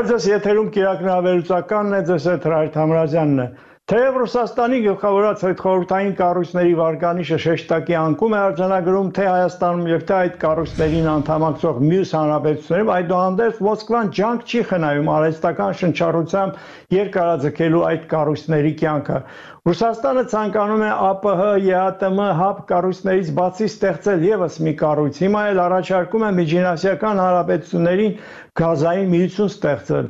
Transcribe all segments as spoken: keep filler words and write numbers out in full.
Ձեզ եթերում կիրակնավերուցականն է, ձեզ հետ Հրայր Թամրազյանն է։ Թեև Ռուսաստանի գլխավորած հետխորհրդային կառույցների վարկանիշը շեշտակի անկում է արձանագրում թե Հայաստանում եւ թե այդ կառույցներին անդամակցող մյուս հանրապետություններում, այդուհանդերձ Մոսկվան ջանք չի խնայում արհեստական շնչառությամբ երկարաձգելու այդ կառույցների կյանքը։ Ռուսաստանը ցանկանում է ԱՊՀ-ԵԱՏՄ հապ կառույցներից բացի ստեղծել եւս մի կառույց։ Հիմա էլ առաջարկում է միջինասիական հանրապետություններին գազային միություն ստեղծել,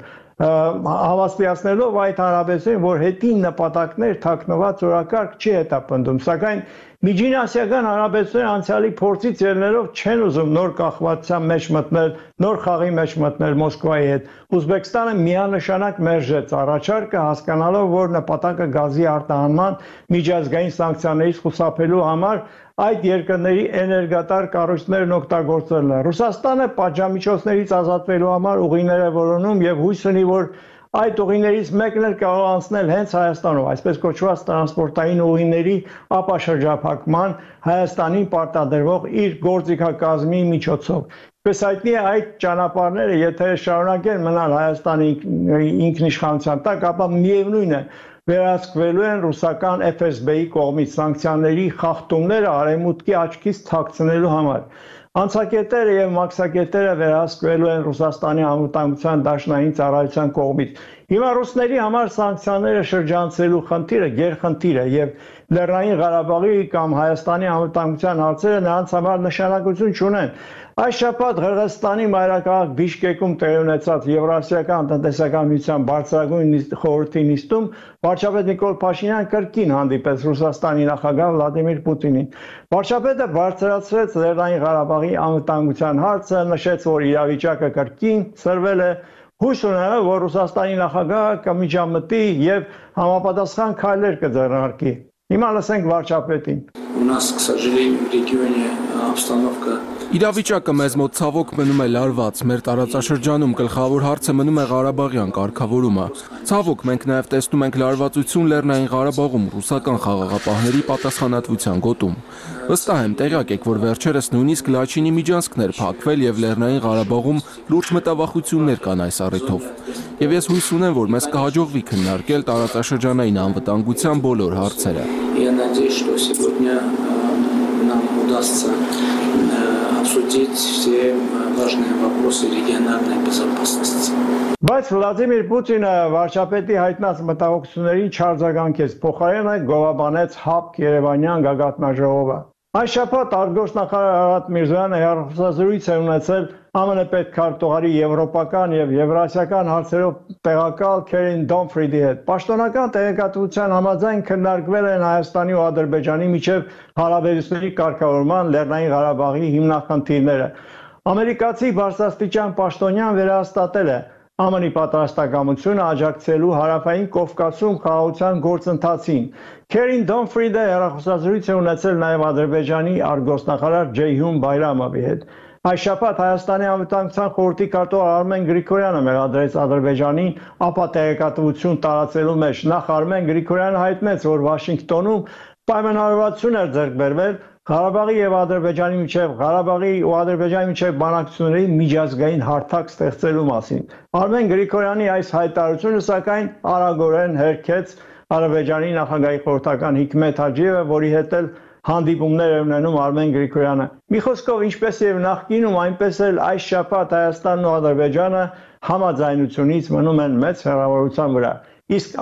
հավաստիացնելով այդ հանրապետություններին, որ հետին նպատակներ թաքնված օրակարգ չի հետապնդում, սակայն միջինասիական հանրապետությունները անցյալի փորձից ելնելով չեն ուզում նոր կախվածության մեջ մտնել, նոր խաղի մեջ մտնել Մոսկվայի հետ։ Ուզբեկստանը միանշանակ մերժեց առաջարկը, հասկանալով, որ նպատակը գազի արտահանման միջազգային սանկցիաներից խուսափելու համար այդ երկրների էներգատար կառույցներն օգտագործելն է։ Ռուսաստանը պատժամիջոցներից ազատվելու համար ուղիներ է որոնում եւ հույս ունի, որ այդ ուղիներից մեկն էլ կարող անցնել հենց Հայաստանով, այսպես կոչված տրանսպորտային ուղիների ապաշրջափակման Հայաստանին պարտադրվող իր գործիքակազմի միջոցով։ Պես հայտնի է, այդ ճանապարհները, եթե շարունակեն մնալ Հայաստանի ինքնիշխանության տակ, ապա միևնույն է, վերահսկվելու են ռուսական Էֆ Էս Բի-ի կողմից սանկցիաների խախտումները արևմուտքի աչքից թաքցնելու համար։ Անցակետերը եւ մաքսակետերը վերահսկվելու են Ռուսաստանի անվտանգության դաշնային ծառայության կողմից։ Հիմա ռուսների համար սանկցիաները շրջանցելու խնդիրը գերխնդիր է եւ Լեռնային Ղարաբաղի կամ Հայաստանի անվտանգության հարցերը նրանց համար նշանակություն չունեն։ Այս շաբաթ Ղրղըզստանի մայրաքաղաք Բիշկեկում տեղի ունեցած Եվրասիական տնտեսական միության բարձրագույն խորհրդի նիստում վարչապետ Նիկոլ Փաշինյան կրկին հանդիպեց Ռուսաստանի նախագահ Վլադիմիր Պուտինին։ Վարչապետը բարձրացրեց Լեռնային Ղարաբաղի անվտանգության հարցը, նշեց, որ իրավիճակը կրկին սրվել է, հույս ունենալով, որ Ռուսաստանի նախագահը կմիջամտի եւ համապատասխան քայլեր կձեռնարկի։ Հիմա լսենք վարչապետին։ У нас, к сожалению, в регионе обстановка Իրավիճակը մեզ մոտ ցավոք մնում է լարված, մեր տարածաշրջանում գլխավոր հարցը մնում է Ղարաբաղյան կարգավորումը։ Ցավոք մենք նաև տեսնում ենք լարվածություն Լեռնային Ղարաբաղում ռուսական խաղաղապահների պատասխանատվության գոտում։ Վստահ եմ տեղյակ եք, որ վերջերս նույնիսկ Լաչինի միջանցքներ փակվել եւ Լեռնային Ղարաբաղում լուրջ մտավախություններ կան այս առիթով։ Եվ ես հույս ունեմ, որ մեզ կհաջողվի քննարկել տարածաշրջանային անվտանգության բոլոր հարցերը։ Я надеюсь, что сегодня нам удастся обсудить все важные вопросы региональной безопасности. Բայց Վլադիմիր Պուտինը վարչապետի հայտնած մտահոգություններին չարձագանքեց, փոխարենը գովաբանեց հապկ Երևանյան գագաթնաժողովը։ Այս շաբաթ արտգործնախարար Արադ Միրզոյանը հեռախոսազրույց է ունեցել Ամն պետքարտուղարի եվրոպական եւ եվրասիական հարցերով տեղակալ Քերին Դոնֆրիդի հետ։ Պաշտոնական տեղեկատվության համաձայն քննարկվել են Հայաստանի ու Ադրբեջանի միջև հարաբերությունների կարգավորման Լեռնային Ղարաբաղի հիմնախնդիրները։ Ամերիկացի բարձրաստիճան պաշտոնյան վերահաստատել է ԱՄՆ-ի պատրաստակամությունը աջակցելու հարավային Կովկասում խաղաղության գործընթացին։ Քերին Դոնֆրիդը հեռախոսազրույց է ունեցել նաև Ադրբեջանի արտգործնախարար Ջեյհուն Բայրամովի հետ։ Այս շաբաթ Հայաստանի անվտանգության խորհրդի քարտուղար Արմեն Գրիգորյանը մեղադրեց Ադրբեջանին ապա տեղեկատվություն տարածելու մեջ։ Նախ Արմեն Գրիգորյանը հայտնեց, որ Վաշինգտոնում պայմանավորվածություն էր ձեռք բերվել Ղարաբաղի եւ Ադրբեջանի միջև Ղարաբաղի ու Ադրբեջանի միջև բանակցությունների միջազգային հարթակ ստեղծելու մասին։ Արմեն Գրիգորյանի այս հայտարարությունը սակայն արագորեն հերքեց Ադրբեջանի նախագահի խորհրդական Հիկմետ Հաջիևը, որի հետ էլ հանդիպումներ է ունենում Արմեն Գրիգորյանը։ Մի խոսքով, ինչպես եւ նախկինում, այնպես էլ այս շաբաթ Հայաստանն ու Ադրբեջանը համաձայնությունից մնում են մեծ հեռավորության վրա։ Իսկ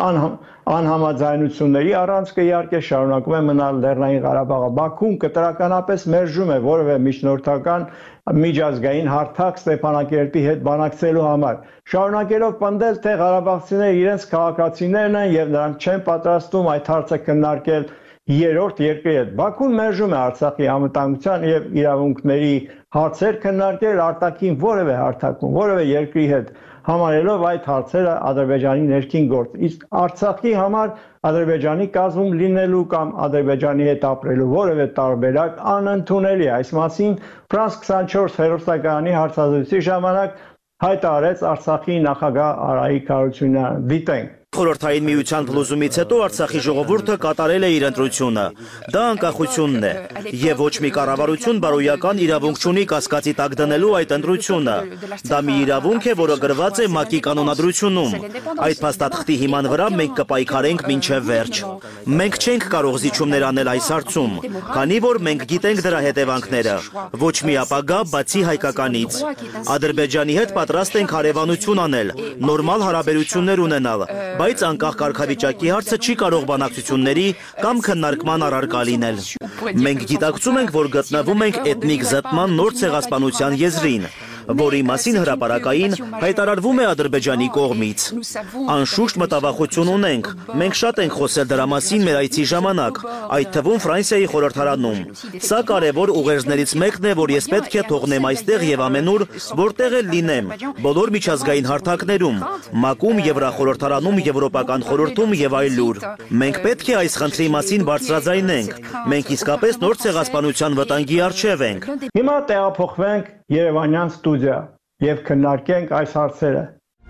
անհամաձայնությունների առանցքը իհարկե շարունակում է մնալ Լեռնային Ղարաբաղը։ Բաքուն կտրականապես մերժում է որևէ միջնորդական միջազգային հարթակ Ստեփանակերտի հետ բանակցելու համար, շարունակելով պնդել, թե ղարաբաղցիները իրենց քաղաքացիներն են եւ նրանք չեն պատրաստվում այդ հարցը քննարկել երրորդ երկրի հետ։ Բաքուն մերժում է Արցախի անվտանգության եւ իրավունքների հարցեր քննարկել արտաքին որևէ հարթակում, որևէ երկրի հետ, համարելով այդ հարցերը Ադրբեջանի ներքին գործ։ Իսկ Արցախի համար Ադրբեջանի կազմում լինելու կամ Ադրբեջանի հետ ապրելու որևէ տարբերակ անընդունելի է։ Այս մասին Ֆրանս քսանչորս հեռուստակայանի հարցազրույցի ժամանակ հայտարարեց Արցախի նախագահ Արայիկ Հարությունյանը։ Դիտենք։ Խորհրդային Միության փլուզումից հետո Արցախի ժողովուրդը կատարել է իր ընտրությունը։ Դա անկախությունն է, եւ ոչ մի կառավարություն բարոյական իրավունք չունի կասկածի տակ դնելու այդ ընտրությունը։ Դա մի իրավունք է, որը գրված է ՄԱԿ-ի կանոնադրությունում։ Այդ փաստաթղթի հիման վրա մենք կպայքարենք մինչև վերջ։ Մենք չենք կարող զիջումներ անել այս հարցում, քանի որ մենք գիտենք դրա հետևանքները։ Ոչ մի ապագա բացի հայկականից։ Ադրբեջանի հետ պատրաստ ենք հարևանություն անել, նորմալ հարաբերություններ ունենալ, բայց անկախ կարգավիճակի հարցը չի կարող բանակցությունների կամ քննարկման առարկա լինել։ Մենք գիտակցում ենք, որ գտնվում ենք էթնիկ զտման նոր ցեղասպանության եզրին, որի մասին հրապարակային հայտարարվում է Ադրբեջանի կողմից։ Անշուշտ մտավախություն ունենք, մենք շատ ենք խոսել դրա մասին մեր այցի ժամանակ, այդ թվում Ֆրանսիայի խորհրդարանում։ Սա կարևոր ուղերձներից մեկն է, որ ես պետք է թողնեմ այստեղ եւ ամենուր, որտեղ էլ լինեմ, բոլոր միջազգային հարթակներում, ՄԱԿ-ում, Եվրախորհրդարանում, Եվրոպական խորհրդում եւ այլուր։ Մենք պետք է այս խնդրի մասին բարձրաձայնենք։ Մենք իսկապես նոր ցեղասպանության վտանգի առջև ենք։ Հիմա տեղափոխվենք Երևանյան ստուդիա եւ քննարկենք այս հարցերը։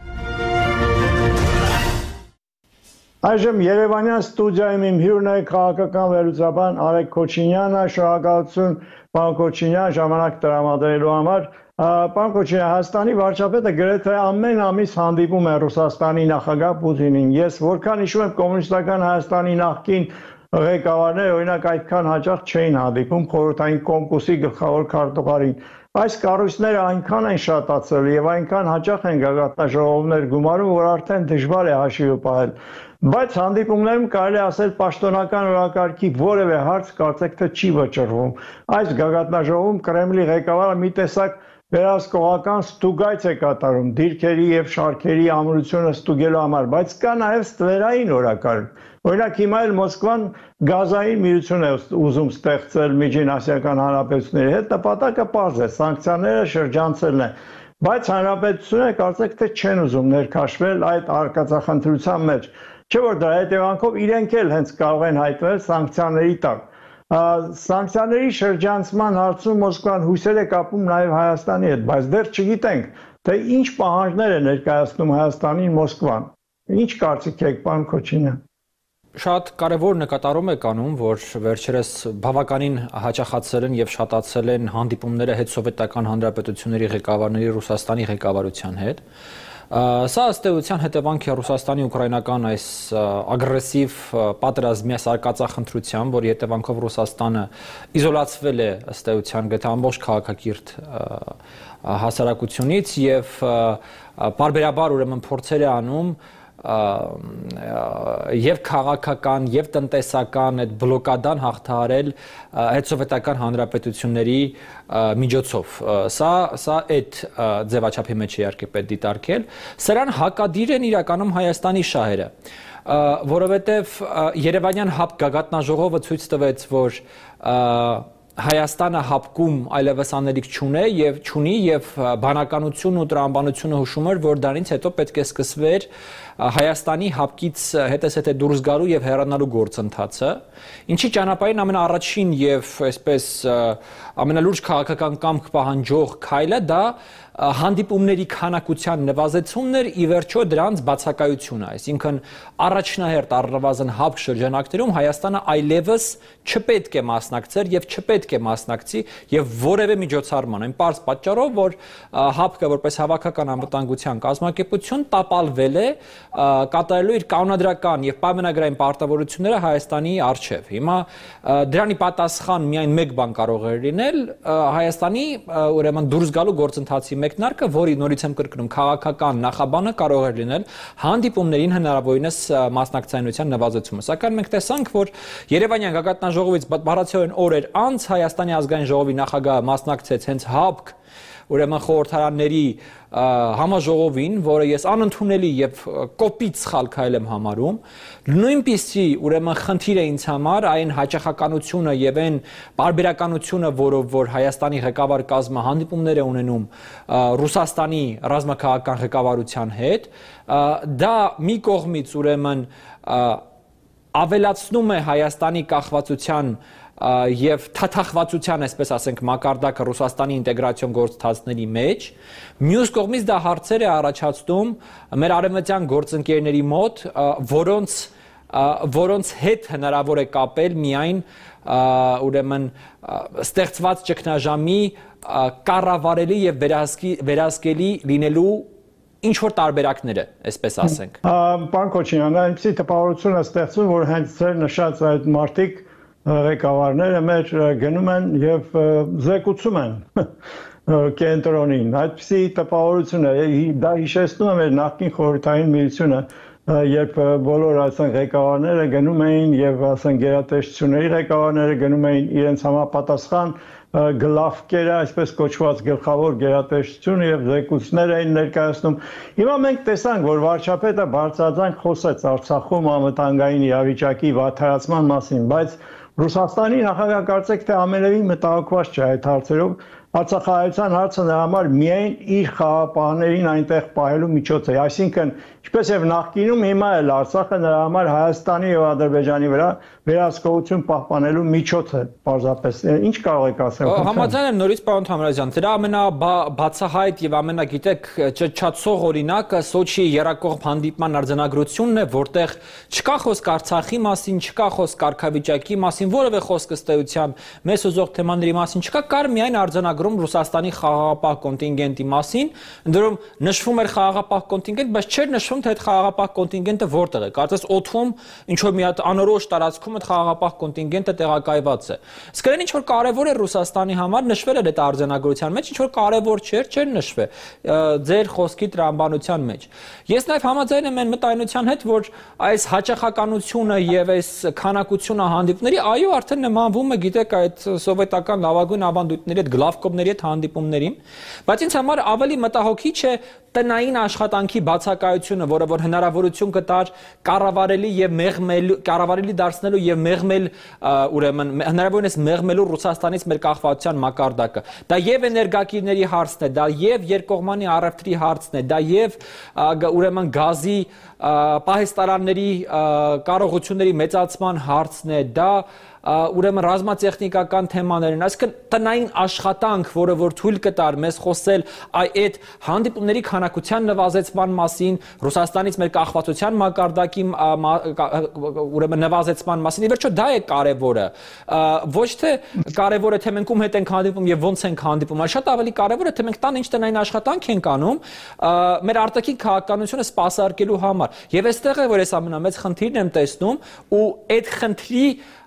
Այժմ Երևանյան ստուդիայում իմ հյուրն է քաղաքական վերլուծաբան Արեգ Քոչինյանը, շնորհակալություն պարոն Քոչինյան ժամանակ տրամադրելու համար։ Պարոն Քոչինյան, Հայաստանի վարչապետը գրեթե ամեն ամիս հանդիպում է Ռուսաստանի նախագահ Պուտինին։ Ես որքան հիշում եմ, կոմունիստական Հայաստանի նախկին ղեկավարները օրինակ այդքան հաճախ չէին հանդիպում խորհրդային կոմկուսի գլխավոր քարտուղարին։ Այս կառույցները այնքան են շատացել եւ այնքան հաճախ են գագաթնաժողովներ գումարում, որ արդեն դժվար է հաշիվը պահել։ Բայց հանդիպումներում կարելի ասել պաշտոնական օրակարգի որևէ հարց կարծեք թե չի վճռվում։ Այս գագաթնաժողովում Կրեմլի ղեկավարը մի տեսակ վերահսկողական ստուգայց է կատարում դիրքերի եւ շարքերի ամրությունը ստուգելու համար, բայց կա նաեւ ստվերային օրակարգ։ Օրինակ հիմա էլ Մոսկվան գազային միություն է ուզում ստեղծել Միջինասիական հանրապետությունների հետ, նպատակը պարզ է, սանկցիաները շրջանցելն է, բայց հանրապետությունները կարծեք թե չեն ուզում ներքաշվել այդ արկածախնդրության մեջ, չէ՞ որ դրա հետևանքով իրենք էլ հենց կարող են հայտնվել սանկցիաների տակ։ Սանկցիաների շրջանցման հարցում Մոսկվան հույսեր է կապում նաև Հայաստանի հետ, բայց դեռ չգիտենք, թե ինչ պահանջներ է ներկայացնում Հայաստանին Մոսկվան։ Ինչ կարծիք եք, պարոն Քոչինյան։ Շատ կարևոր նկատառում եք անում, որ վերջերս բավականին հաճախացել են եւ շատացել են հանդիպումները հետսովետական հանրապետությունների ղեկավարների Ռուսաստանի ղեկավարության հետ։ Սա ըստ էության հետևանք է Ռուսաստանի ուկրաինական այս ագրեսիվ պատերազմի արկածախնդրության, որի հետևանքով Ռուսաստանը իզոլացվել է ըստ էության գտե ամբողջ քաղաքակիրթ հասարակությունից եւ բարբերաբար ուրեմն փորձեր է անում եւ քաղաքական եւ տնտեսական այդ բլոկադան հաղթահարել հետսովետական հանրապետությունների միջոցով։ Սա սա այդ ձևաչափի մեջ է իհարկե պետք դիտարկել։ Սրան հակադիր են իրականում Հայաստանի շահերը, որովհետեւ Երևանյան հապ գագաթնաժողովը ցույց տվեց, որ Հայաստանը հապկում այլևս անելիք չունի եւ չունի եւ բանականությունն ու տրամաբանությունը հուշում էր, որ դրանից հետո պետք է սկսվեր Հայաստանի հապկից հետեսհետե դուրս գալու եւ հեռանալու գործընթացը, ինչի ճանապարհին ամենաառաջին եւ այսպես ամենալուրջ քաղաքական կամք պահանջող քայլը դա հանդիպումների քանակության նվազեցումն էր, ի վերջո դրանց բացակայությունը, այսինքն առաջնահերթ առնվազն հապկ շրջանակներում Հայաստանը այլևս չպետք է մասնակցեր եւ չպետք է մասնակցի եւ որևէ միջոցառման, այն պարզ պատճառով, որ հապկը որպես հավաքական անվտանգության կազմակերպություն տապալվել է կատարելու իր կանոնադրական եւ պայմանագրային պարտավորությունները Հայաստանի առջեւ։ Հիմա դրանի պատասխան միայն մեկ բան կարող է լինել Հայաստանի ուրեմն դուրս գալու գործընթացի մեկնարկը, որի նորից եմ կրկնում, քաղաքական նախաբանը կարող է լինել հանդիպումներին հնարավորինս մասնակցայնության նվազեցումը։ Սակայն մենք տեսանք, որ Երևանյան գագաթնաժողովից բառացիորեն օրեր անց Հայաստանի ազգային ժողովի նախագահը մասնակցեց հենց հապկ ուրեմն խորհրդարանների համաժողովին, որը ես անընդունելի եւ կոպիտ սխալ քայլ եմ համարում, նույնպիսի ուրեմն խնդիր է ինձ համար այն հաճախականությունը եւ այն բարբերականությունը, որով որ Հայաստանի ղեկավար կազմը հանդիպումներ է ունենում Ռուսաստանի ռազմաքաղաքական ղեկավարության հետ, դա մի կողմից ուրեմն ավելացնում է Հայաստանի կախվածության եւ թաթախվածության, այսպես ասենք, մակարդակը Ռուսաստանի ինտեգրացիոն գործընթացների մեջ, մյուս կողմից դա հարցեր է առաջացնում մեր արևմտյան գործընկերների մոտ, որոնց որոնց հետ հնարավոր է կապել միայն ուրեմն ստեղծված ճգնաժամի կառավարելի եւ վերահսկելի լինելու ինչ որ տարբերակները, այսպես ասենք։ Պարոն Քոչինյան, այնպեսի տպավորություն է ստեղծվում, որ հենց ձեր նշած այդ մարտիկ ղեկավարները մեր գնում են եւ զեկուցում են կենտրոնին։ Այդպիսի տպավորություն է, դա հիշեցնում է մեր նախկին խորհրդային միությունը, երբ բոլոր ասեն ղեկավարները գնում էին եւ ասեն գերատեսչությունների ղեկավարները գնում էին իրենց համապատասխան գլավկերը, այսպես կոչված գլխավոր գերատեսչությունը եւ զեկույցներ էին ներկայացնում։ Հիմա մենք տեսանք, որ վարչապետը բարձրաձանք խոսեց Արցախում անվտանգային իրավիճակի վատթարացման մասին, բայց Ռուսաստանի նախագահը կարծեք թե ամենևին մտահոգված չէ այդ հարցերով, Արցախահայության հարցը նրա համար միայն իր խաղապահներին այնտեղ պահելու միջոց է, այսինքն ինչպես եւ նախկինում հիմա էլ Արցախը նրա համար Հայաստանի եւ Ադրբեջանի վրա վերահսկողություն պահպանելու միջոց է, պարզապես։ Ինչ կարող եք ասել։ Համաձայն եմ նորից պարոն Թամրազյան, դրա ամենաբացահայտ եւ ամենագիտեք ճչացող օրինակը Սոչիի երակողմ հանդիպման արձանագրությունն է, որտեղ չկա խոսք Արցախի մասին, չկա խոսք կարգավիճակի մասին, որևէ խոսք ըստ էության մեզ ուզող թեմաների մասին չկա, կար միայն արձանագրում Ռուսաստանի խաղաղապահ կոնտինգենտի մասին, ընդդեմ նշվում էր խաղաղապահ կոնտինգենտ, բայց չէր նշվում թե այդ խաղաղապահ կոնտինգենտը որտեղ է։ Կարծես օդում ինչ որ մի հատ անորոշ տարածքում այդ խաղաղապահ կոնտինգենտը տեղակայված է։ Իսկ այն ինչ որ կարևոր է Ռուսաստանի համար նշվել էր այդ արձանագրության մեջ, ինչ որ կարևոր չէր, չէր նշվել ձեր խոսքի տրամաբանության մեջ։ Ես նաև համաձայն եմ այն մտայնության հետ, որ այս հաճախականությունը եւ այս քանակությունը հանդիպումների, այո, արդեն նմանվում է, գիտեք, այդ սովետական լավագույն ավանդույթների հետ գլավկոմների հետ հանդիպումներին, բայց ինձ համար ավելի մտահոգիչ է տնային աշխատանքի բացակայությունը, որը որ հնարավորություն կտար կառավարելի եւ մեղմել կառավարելի դարձնելու եւ մեղմել ուրեմն հնարավորինս մեղմելու Ռուսաստանից մեր կախվածության մակարդակը։ Դա եւ էներգակիրների հարցն է, դա եւ երկկողմանի առևտրի հարցն է, դա եւ ուրեմն գազի պահեստարանների կարողությունների մեծացման հարցն է, դա ուրեմն ռազմատեխնիկական թեմաներ են, այսինքն տնային աշխատանք, որը որ թույլ կտար մեզ խոսել այդ հանդիպումների քանակության նվազեցման մասին, Ռուսաստանից մեր կախվածության մակարդակի ուրեմն նվազեցման մասին, ի վերջո դա է կարևորը, ոչ թե կարևորը թե մենք ում հետ ենք հանդիպում եւ ոնց ենք հանդիպում, այլ շատ ավելի կարևորը թե մենք տան ինչ տնային աշխատանք ենք անում մեր արտաքին քաղաքականությունը սպասարկելու համար։ Եվ այստեղ է որ ես ամենամեծ խնդիրն եմ տեսնում ու այդ խնդրի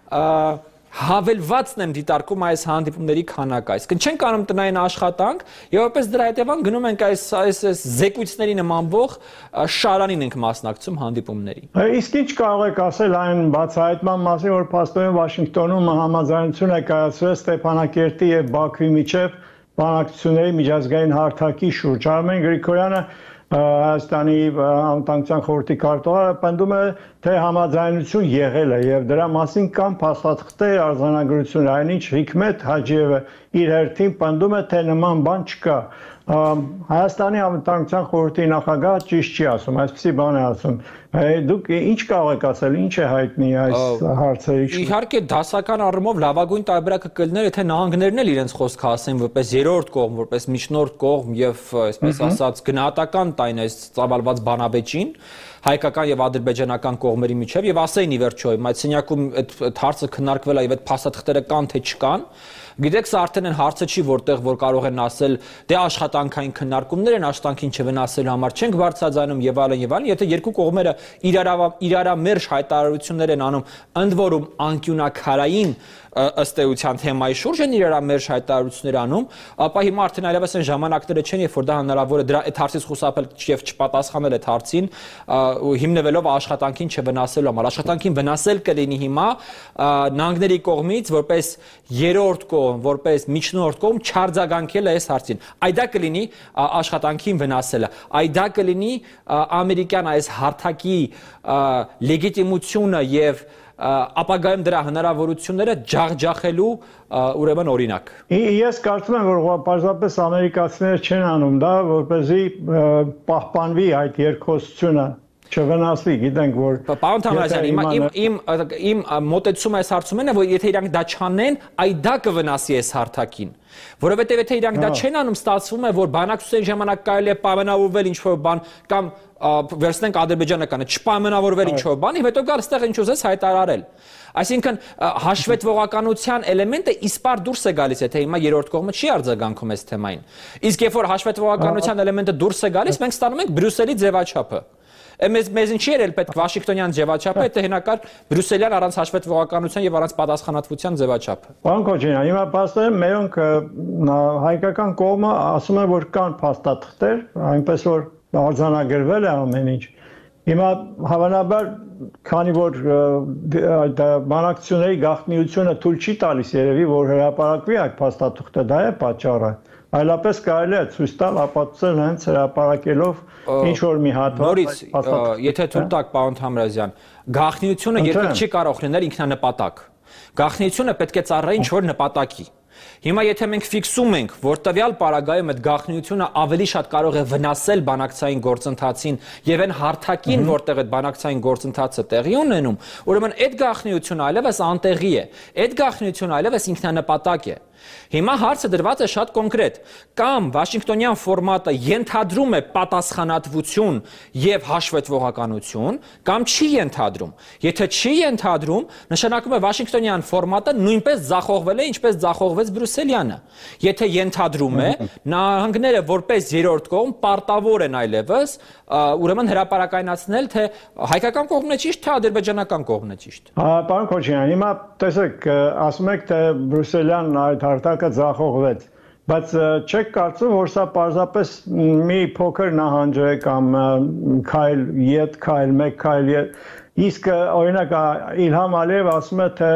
հավելվածն եմ դիտարկում այս հանդիպումների քանակը, այսինքն չենք անում տնային աշխատանք եւ որպես դրա հետևան գնում ենք այս այս զեկույցների նմանվող շարանին ենք մասնակցում հանդիպումների։ Իսկ ինչ կարող եք ասել այն բացահայտման մասին, որ փաստորեն Վաշինգտոնում համաձայնություն է կայացրել Ստեփանակերտի եւ Բաքվի միջև բանակցությունների միջազգային հարթակի շուրջ։ Արմեն Գրիգորյանը Հայաստանի անվտանգության խորհրդի քարտուղարը պնդում է, թե համաձայնություն եղել է եւ դրա մասին կան փաստաթղթեր, արձանագրություններ, այնինչ Հիկմետ Հաջիևը իր հերթին պնդում է, թե նման բան չկա։ Հայաստանի անվտանգության խորհրդի նախագահը ճիշտ չի ասում, այսպեսի բան է ասում։ Դուք ինչ կարող եք ասել, ինչ է հայտնի այս հարցերի շուրջ։ Իհարկե դասական առումով լավագույն տարբերակը կլիներ, եթե նահանգներն էլ իրենց խոսքը ասեն որպես երրորդ կողմ, որպես միջնորդ կողմ եւ այսպես ասած գնահատական տային այս ծավալված բանավեճին հայկական եւ ադրբեջանական կողմերի միջև եւ ասեին ի վերջո, այդ սենյակում այդ հարցը քննարկվել է եւ այդ փաստաթղթերը կան թե չկան։ Գիտեք, սա արդեն այն հարցը չի, որտեղ որ կարող են ասել, դե աշխատանքային քննարկումներ են, աշխատանքին չվնասելու համար չենք բարձրաձայնում եւ այլն եւ այլն, եթե երկու կողմերը իրարամերժ հայտարարություններ են անում, ընդ որում անկյունակարային ըստ էության թեմայի շուրջ են իրարամերժ հայտարարություններ անում, ապա հիմա արդեն այլևս այն ժամանակները չեն, երբ որ դա հնարավոր է դրա այդ հարցից խուսափել եւ չպատասխանել այդ հարցին, հիմնվելով աշխատանքին չվնասելու համար։ Աշխատանքին վնասել կլինի հիմա նահանգների կողմից որպես երրորդ կողմ, որպես միջնորդ կողմ չարձագանքել այս հարցին։ Այդ դա կլինի աշխատանքին վնասելը։ Այդ դա կլինի ամերիկյան այս հարթակի լեգիտիմությունը եւ ապագայում դրա հնարավորությունները ջախջախելու ուրեմն օրինակ։ Ես կարծում եմ, որ պարզապես ամերիկացիները չեն անում դա, որպեսզի պահպանվի այդ երկխոսությունը։ չվնասվի, գիտենք որ Պարոն Թամրազյան, հիմա իմ իմ իմ մոտեցումը այս հարցում են, որ եթե իրանք դա չանեն, այ դա կվնասի այս հարթակին։ Որովհետև եթե իրանք դա չեն անում, ստացվում է, որ բանակցության ժամանակ կարելի է պայմանավորվել ինչ-որ բան կամ վերցնենք ադրբեջանականը, չպայմանավորվել ինչ-որ բան, եւ հետո գալ այստեղ ինչ ուզես հայտարարել։ Այսինքն հաշվետվողականության էլեմենտը իսպար դուրս է գալիս, եթե հիմա երրորդ կողմը չի արձագանքում այս թեմային։ Իսկ երբ որ հաշվետվողականության էլեմենտը դուրս է գալիս, մենք ստանում ենք Բրյուսելի ձևաչափը։ Մեզ մեզ ինչի էր պետք Վաշինգտոնյան ձևաչափը, դա հենակար Բրյուսելյան առանց հաշվետվողականության եւ առանց պատասխանատվության ձևաչափը։ Պարոն Քոչարյան, հիմա փաստորեն մերոնք հայկական կողմը ասում են, որ կան փաստաթղթեր, այնպես որ արձանագրվել է ամեն ինչ։ Հիմա հավանաբար, քանի որ բանակցությունների գաղտնիությունը թույլ չի տալիս երևի, որ հրապարակվի այդ փաստաթուղթը, դա է պատճառը։ Այլապես կարելի է ցույց տալ ապացուցել հենց հրապարակելով ինչ որ մի հատված։ Նորից, եթե թույլ տաք, պարոն Թամրազյան, գաղտնիությունը երբեք չի կարող լինել ինքնանպատակ։ Գաղտնիությունը պետք է ծառայի ինչ որ նպատակի։ Հիմա եթե մենք ֆիքսում ենք, որ տվյալ պարագայում այդ գաղտնիությունը ավելի շատ կարող է վնասել բանակցային գործընթացին եւ այն հարթակին, որտեղ այդ բանակցային գործընթացը տեղի ունենում, ուրեմն այդ գաղտնիությունը այլևս անտեղի է։ Այդ գաղտնիությունը այլևս ինքնանպատակ է։ Հիմա հարցը դրված է շատ կոնկրետ, կամ Վաշինգտոնյան ֆորմատը ենթադրում է պատասխանատվություն եւ հաշվետվողականություն, կամ չի ենթադրում։ Եթե չի ենթադրում, նշանակում է Վաշինգտոնյան ֆորմատը նույնպես ձախողվել է, ինչպես ձախողվեց Բրյուսելյանը։ Եթե ենթադրում է, նահանգները որպես երրորդ կողմ պարտավոր են այլևս ուրեմն հրապարակայնացնել, թե հայկական կողմն է ճիշտ, թե ադրբեջանական կողմն է ճիշտ։ Պարոն Քոչարյան, հիմա տեսեք, ասում եք, թե Բրյուսելյան այդ հարթակը ձախողվեց, բայց չեք կարծում, որ սա պարզապես մի փոքր նահանջ է կամ քայլ ետ, քայլ մեկ, քայլ ետ։ Իսկ օրինակ Իլհամ Ալիևը ասում է, թե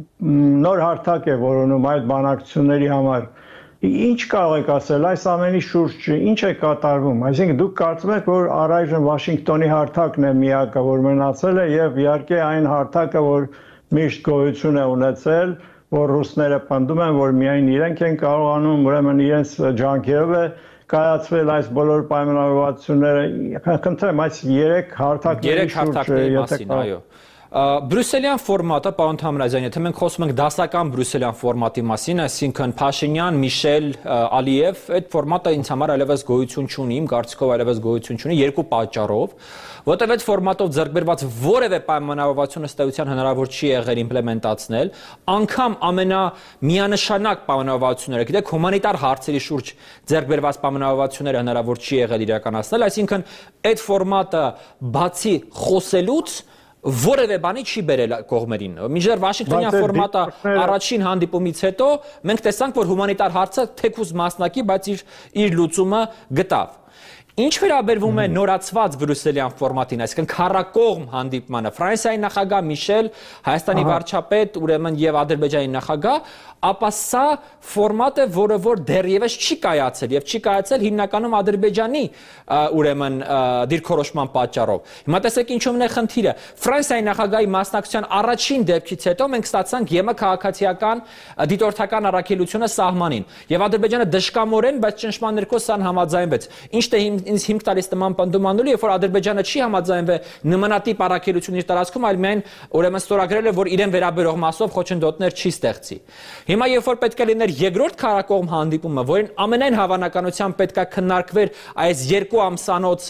նոր հարթակ է որոնում այդ բանակցությունների համար։ Ինչ կարող եք ասել այս ամենի շուրջ, ինչ է կատարվում։ Այսինքն դուք կարծում եք, որ առայժմ Վաշինգտոնի հարթակն է միակը, որ մնացել է, եւ իհարկե այն հարթակը, որ միշտ գոյություն է ունեցել, որ ռուսները պնդում են, որ միայն իրենք են կարողանում, ուրեմն իրենց ջանքերով է կայացվել այս բոլոր պայմանավորվածությունները։ Խնդրեմ, այս երեք հարթակների շուրջ, եթե կարող Բրյուսելյան ֆորմատը, պարոն Թամրազյան, եթե մենք խոսում ենք դասական Բրյուսելյան ֆորմատի մասին, այսինքն Փաշինյան, Միշել, Ալիև, այդ ֆորմատը ինձ համար այլևս գոյություն չունի, իմ կարծիքով այլևս գոյություն չունի երկու պատճառով, որտեղ այդ ֆորմատով ձեռք բերված որևէ պայմանավորվածություն ըստ էության հնարավոր չի եղել իմպլեմենտացնել, անգամ ամենամիանշանակ պայմանավորվածությունները, գիտեք, հումանիտար հարցերի շուրջ ձեռք բերված պայմանավորվածությունները հնարավոր չի եղել իրականացնել, այսինքն այդ ֆորմատը բացի խոսելուց որևէ բանի չի բերել կողմերին։ Մինչդեռ Վաշինգտոնյան ֆորմատը առաջին հանդիպումից հետո մենք տեսանք, որ հումանիտար հարցը թեկուզ մասնակի, բայց իր իր լուծումը գտավ։ Ինչ վերաբերվում է նորացված Բրյուսելյան ֆորմատին, այսինքն քառակողմ հանդիպմանը, Ֆրանսիայի նախագահ Միշել, Հայաստանի վարչապետ, ուրեմն եւ Ադրբեջանի նախագահ, ապա սա ֆորմատ է, որը որ դեռևս չի կայացել եւ չի կայացել հիմնականում Ադրբեջանի ուրեմն դիրքորոշման պատճառով։ Հիմա տեսեք ինչումն է խնդիրը։ Ֆրանսիայի նախագահի մասնակցության առաջին դեպքից հետո մենք ստացանք ԵՄ քաղաքացիական դիտորդական առաքելությունը սահմանին եւ Ադրբեջանը դժկամորեն, բայց ճնշման ներքո սան համաձայնվեց։ Ինչ թե ինձ հիմք տալիս նման պնդումանելու, երբ որ Ադրբեջանը չի համաձայնվել նմանատիպ առաքելություն իր տարածքում, այլ միայն ուրեմն ստորագրել է, որ իրեն վերաբերող մասով խոչընդոտներ չի ստեղծի։ Հիմա երբ որ պետք է լիներ երկրորդ քառակողմ հանդիպումը, որին ամենայն հավանականությամբ պետք է քննարկվեր այս երկու ամսանոց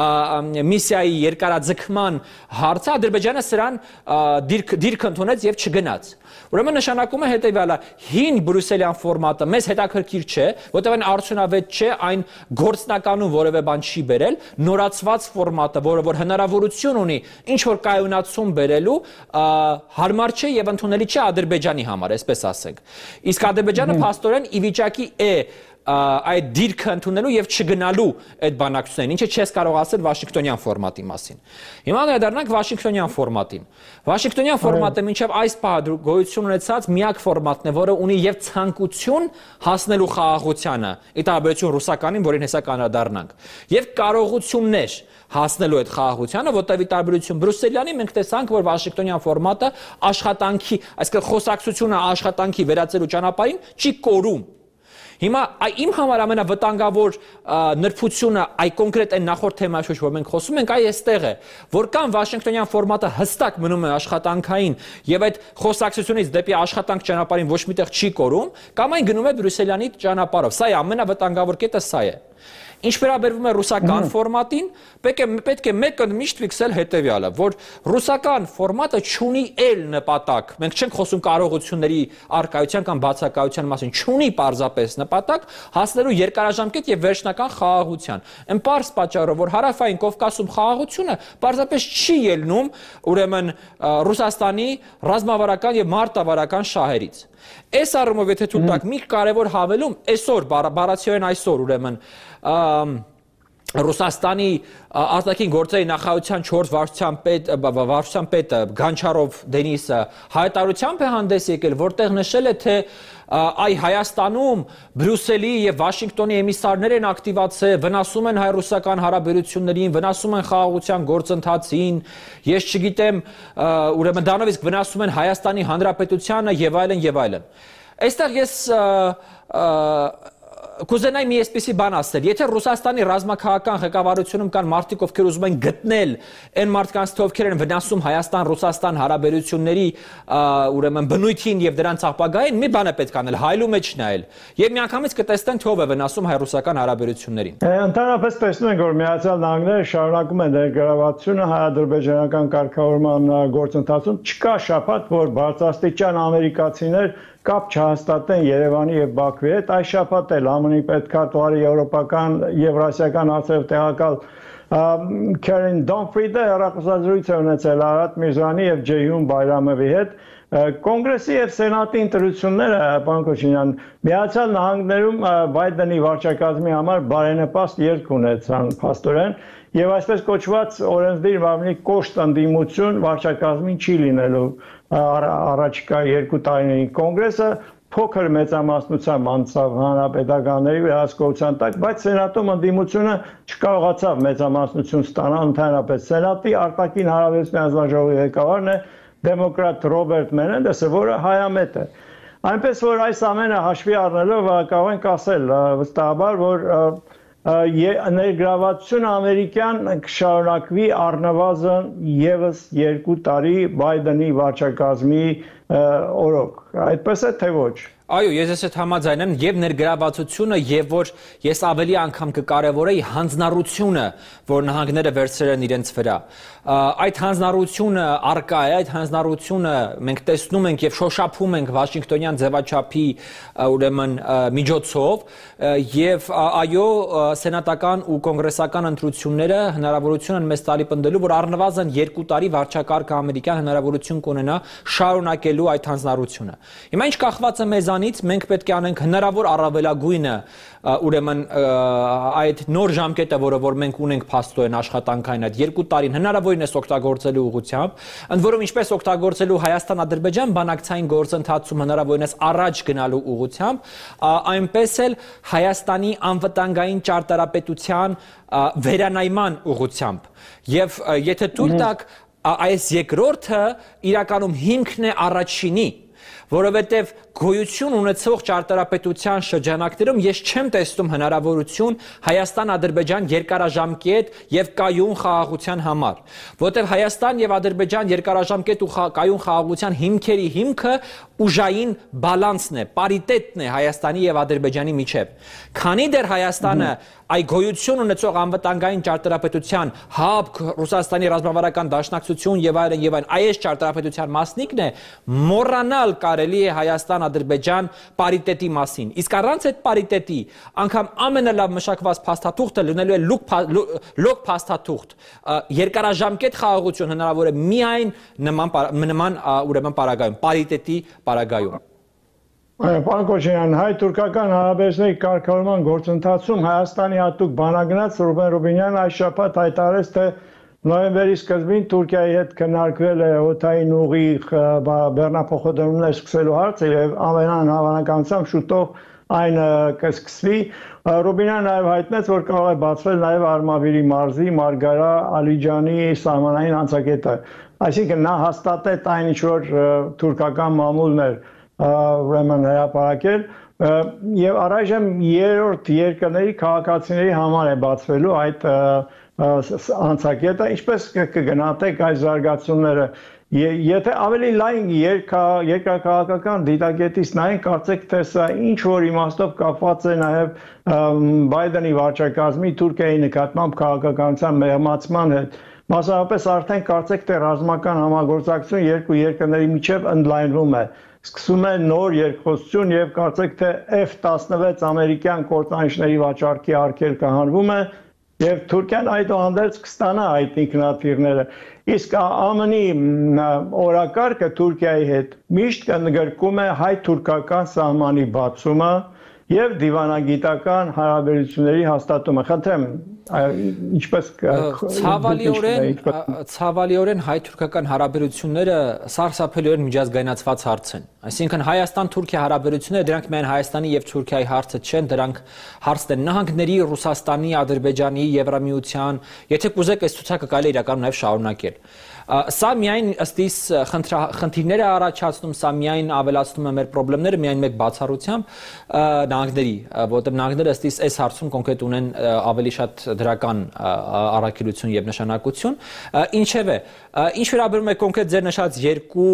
միսիայի երկարաձգման հարցը, Ադրբեջանը սրան դիրք ընդունեց եւ չգնաց։ Ուրեմն նշանակում է հետեւյալը. հին Բրյուսելյան ֆորմատը մեզ հետաքրքիր չէ, որտեղ այն արդյունավետ չէ, այն գործնականում որևէ բան չի բերել, նորացված ֆորմատը, որը որ հնարավորություն ունի ինչ որ կայունացում բերելու, հարմար չէ եւ ընդունելի չէ Ադրբեջանի համար, այսպես ասենք։ Իսկ Ադրբեջանը փաստորեն ի վիճակի է այդ դիրքը ընդունելու եւ չգնալու այդ բանակցություններին, ինչը չես կարող ասել Վաշինգտոնյան ֆորմատի մասին։ Հիմա ներդառնանք Վաշինգտոնյան ֆորմատին։ Վաշինգտոնյան ֆորմատը մինչեւ այս պահը գոյություն ունեցած միակ ֆորմատն է, որը ունի եւ ցանկություն հասնելու խաղաղությանը, ի տարբերություն ռուսականին, որին հեսա կանադառնանք, եւ կարողություններ հասնելու այդ խաղաղությանը, որտեղ ի տարբերություն Բրյուսելյանի մենք տեսանք, որ Վաշինգտոնյան ֆորմատը աշխատանքի, այսինքն խոսակցությունը աշխատանքի վերածելու ճանապարհին չի կորում։ Հիմա իմ համար ամենավտանգավոր նրբությունը այ կոնկրետ այն նախորդ թեմայի շուրջ որ մենք խոսում ենք, այ այստեղ է, որքան Վաշինգտոնյան ֆորմատը հստակ մնում է աշխատանքային եւ այդ խոսակցությունից դեպի աշխատանք ճանապարհին ոչ միտեղ չի կորում, կամ այն գնում է բրյուսելյանի ճանապարհով։ Սա է ամենավտանգավոր կետը, սա է։ Ինչ վերաբերվում է ռուսական ֆորմատին, պետք է պետք է մեկը միշտ ֆիքսել հետեւյալը, որ ռուսական ֆորմատը չունի էլ նպատակ։ Մենք չենք խոսում կարողությունների արկայության կամ բացակայության մասին, չունի պարզապես նպատակ հասնելու երկարաժամկետ եւ վերջնական խաղաղության։ Այն պարզ պատճառով, որ հարավային Կովկասում խաղաղությունը պարզապես չի ելնում, ուրեմն Ռուսաստանի ռազմավարական եւ մարտավարական շահերից։ Այս առումով եթե ցույց տակ մի կարևոր հավելում, այսօր բառացիորեն այսօր ուրեմն Ռուսաստանի արտաքին գործերի նախարարության չորս վարչության պետ վարչության պետը Գանչարով Դենիսը հայտարարությամբ է հանդես եկել, որտեղ նշել է, թե այ Հայաստանում Բրյուսելի եւ Վաշինգտոնի էմիսարներ են ակտիվացել, վնասում են հայ-ռուսական հարաբերություններին, վնասում են խաղաղության գործընթացին, ես չգիտեմ, ուրեմն դրանով իսկ վնասում են Հայաստանի Հանրապետությանը եւ այլն եւ այլն։ Այստեղ ես Կուզենայի մի այսպիսի բան ասել, եթե Ռուսաստանի ռազմաքաղաքական ղեկավարությունում կան մարդիկ, ովքեր ուզում են գտնել այն մարդկանց, թե ովքեր են վնասում Հայաստան-Ռուսաստան հարաբերությունների ուրեմն բնույթին եւ դրանց ապագային, մի բան է պետք անել, հայլու մեջ նայել եւ միանգամից կտեսնեն, թե ով է վնասում հայ-ռուսական հարաբերություններին։ Ընդհանրապես տեսնում ենք, որ Միացյալ Նահանգները շարունակում են ներգրավվածությունը հայ-ադրբեջանական կարգավորման գործընթացում, չկա շաբաթ, որ բարձրաստիճան ամերիկացիներ կապ չհաստատեն Երևանի եւ Բաքվի հետ, այս շաբաթ էլ ԱՄՆ-ի պետքարտուղարի եվրոպական եվրասիական հարցերով տեղակալ Քերին Դոնֆրիդը հեռախոսազրույց է ունեցել Արարատ Միրզոյանի եւ Ջեյհուն Բայրամովի հետ։ Կոնգրեսի եւ Սենատի ընտրությունները, պարոն Քոչինյան, Միացյալ Նահանգներում Բայդենի վարչակազմի համար բարենպաստ երկ ունեցան փաստորեն եւ այսպես կոչված օրենսդիր մարմնի կոշտ ընդդիմություն վարչակազմին չի լինելու առաջիկա երկու տարիներին։ Կոնգրեսը փոքր մեծամասնությամբ անցավ հանրապետականների վերահսկողության տակ, բայց Սենատում ընդդիմությունը չկարողացավ մեծամասնություն ստանալ ընդհանրապես։ Սենատի արտաքին հարաբերությունների հանձնաժողովի ղեկավարն է դեմոկրատ Ռոբերտ Մենենդեսը, որը հայամետ է։ Այնպես որ այս ամենը հաշվի առնելով կարող ենք ասել վստահաբար, որ ներգրավվածությունը ամերիկյան կշարունակվի առնվազն եւս երկու տարի Բայդենի վարչակազմի օրոք։ Այդպես է թե ոչ։ Այո, ես ես հետ համաձայն եմ եւ ներգրավվածությունը եւ որ ես ավելի անգամ կկարևորեի հանձնառությունը, որ նահանգները վերցրել են իրենց վրա։ Այդ հանձնառությունը արկա է, այդ հանձնառությունը մենք տեսնում ենք եւ շոշափում ենք Վաշինգտոնյան ձևաչափի ուրեմն միջոցով եւ այո, սենատական ու կոնգրեսական ընտրությունները հնարավորություն են մեզ տալի պնդելու, որ առնվազն երկու տարի վարչակարգը ամերիկյան հնարավորություն կունենա շարունակելու այդ հանձնառությունը։ Հիմա ինչ կախված է մեզանից, մենք պետք է անենք հնարավոր առավելագույնը ուրեմն այդ նոր ժամկետը, որը որ մենք ունենք փաստորեն աշխատանքային այդ երկու տարին հնարավորինս օգտագործելու ուղղությամբ, ընդ որում ինչպես օգտագործելու Հայաստան-Ադրբեջան բանակցային գործընթացում հնարավորինս առաջ գնալու ուղղությամբ, այնպես էլ Հայաստանի անվտանգային ճարտարապետության վերանայման ուղղությամբ։ Եվ եթե թույլ տաք, այս երկրորդը իրականում հիմքն է առաջինի, որովհետև գոյություն ունեցող ճարտարապետության շրջանակներում ես չեմ տեսնում հնարավորություն Հայաստան-Ադրբեջան երկարաժամկետ եւ կայուն խաղաղության համար, որովհետև Հայաստան եւ Ադրբեջան երկարաժամկետ ու կայուն խաղաղության հիմքերի հիմքը ուժային բալանսն է, պարիտետն է Հայաստանի եւ Ադրբեջանի միջեւ։ Քանի դեռ Հայաստանը այ գոյություն ունեցող անվտանգային ճարտարապետության հաբ Ռուսաստանի ռազմավարական դաշնակցություն եւ այլն եւ այլն այս ճարտարապետության մասնիկն է, մոռանալ կարելի է Հայաստան-Ադրբեջան պարիտետի մասին։ Իսկ առանց այդ պարիտետի անգամ ամենալավ մշակված փաստաթուղթը լինելու է լոկ փաստաթուղթ։ Երկարաժամկետ խաղաղություն հնարավոր է միայն նման նման ուրեմն պարագայում, պարիտետի պարագայում։ Պարոն Քոչինյան, հայ-թուրքական հարաբերությունների կարգավորման գործընթացում Հայաստանի հատուկ բանագնաց Ռուբեն Ռուբինյանը այս շաբաթ հայտարարեց, թե նոյեմբերի սկզբին Թուրքիայի հետ քննարկվել է օդային ուղիղ բեռնափոխադրումներ սկսելու հարցը եւ ամենայն հավանականությամբ շուտով այն կսկսվի։ Ռուբինյանը նաև հայտնեց, որ կարող է բացվել նաև Արմավիրի մարզի Մարգարա Ալիջանի սահմանային անցակետը։ Այսինքն նա հաստատեց այն ինչ որ թուրքական մամուլներ ուրեմն հրապարակել եւ առայժմ երրորդ երկրների քաղաքացիների համար է բացվելու այդ անցակետը, ինչպես կգնահատեք այս զարգացումները, եթե ավելի լայն երկրաքաղաքական դիտակետից նայենք, կարծեք թե սա ինչ որ իմաստով կապված է նաեւ Բայդենի վարչակազմի Թուրքիայի նկատմամբ քաղաքականության մեղմացման հետ, մասնավորապես արդեն կարծեք թե ռազմական համագործակցություն երկու երկրների միջև ընդլայնվում է, սկսում է նոր երկխոսություն եւ կարծեք թե F տասնվեց ամերիկյան կործանիչների վաճառքի արգելքը հանվում է եւ Թուրքիան այդուհանդերձ կստանա այդ ինքնաթիռները, իսկ ԱՄՆ-ի օրակարգը Թուրքիայի հետ միշտ կընդգրկում է հայ-թուրքական սահմանի բացումը եւ դիվանագիտական հարաբերությունների հաստատումը, խնդրեմ, ինչպես ցավալիորեն ցավալիորեն հայ-թուրքական հարաբերությունները սարսափելիորեն միջազգայնացված հարց են, այսինքն Հայաստան-Թուրքիա հարաբերությունները դրանք միայն Հայաստանի եւ Թուրքիայի հարցը չեն, դրանք հարցն են նահանգների, Ռուսաստանի, Ադրբեջանի, Եվրամիության, եթե կուզեք այս ցուցակը կարելի է իրականում նաեւ շարունակել։ Սա միայն ըստ իս խնդիրներ է առաջացնում, սա միայն ավելացնում է մեր խնդիրները միայն մեկ բացառությամբ նահանգների, որտեղ նահանգները ըստ իս այս հարցում կոնկրետ ունեն ավելի շատ դրական առաքելություն եւ նշանակություն, ինչևէ, ինչ վերաբերում է կոնկրետ ձեր նշած երկու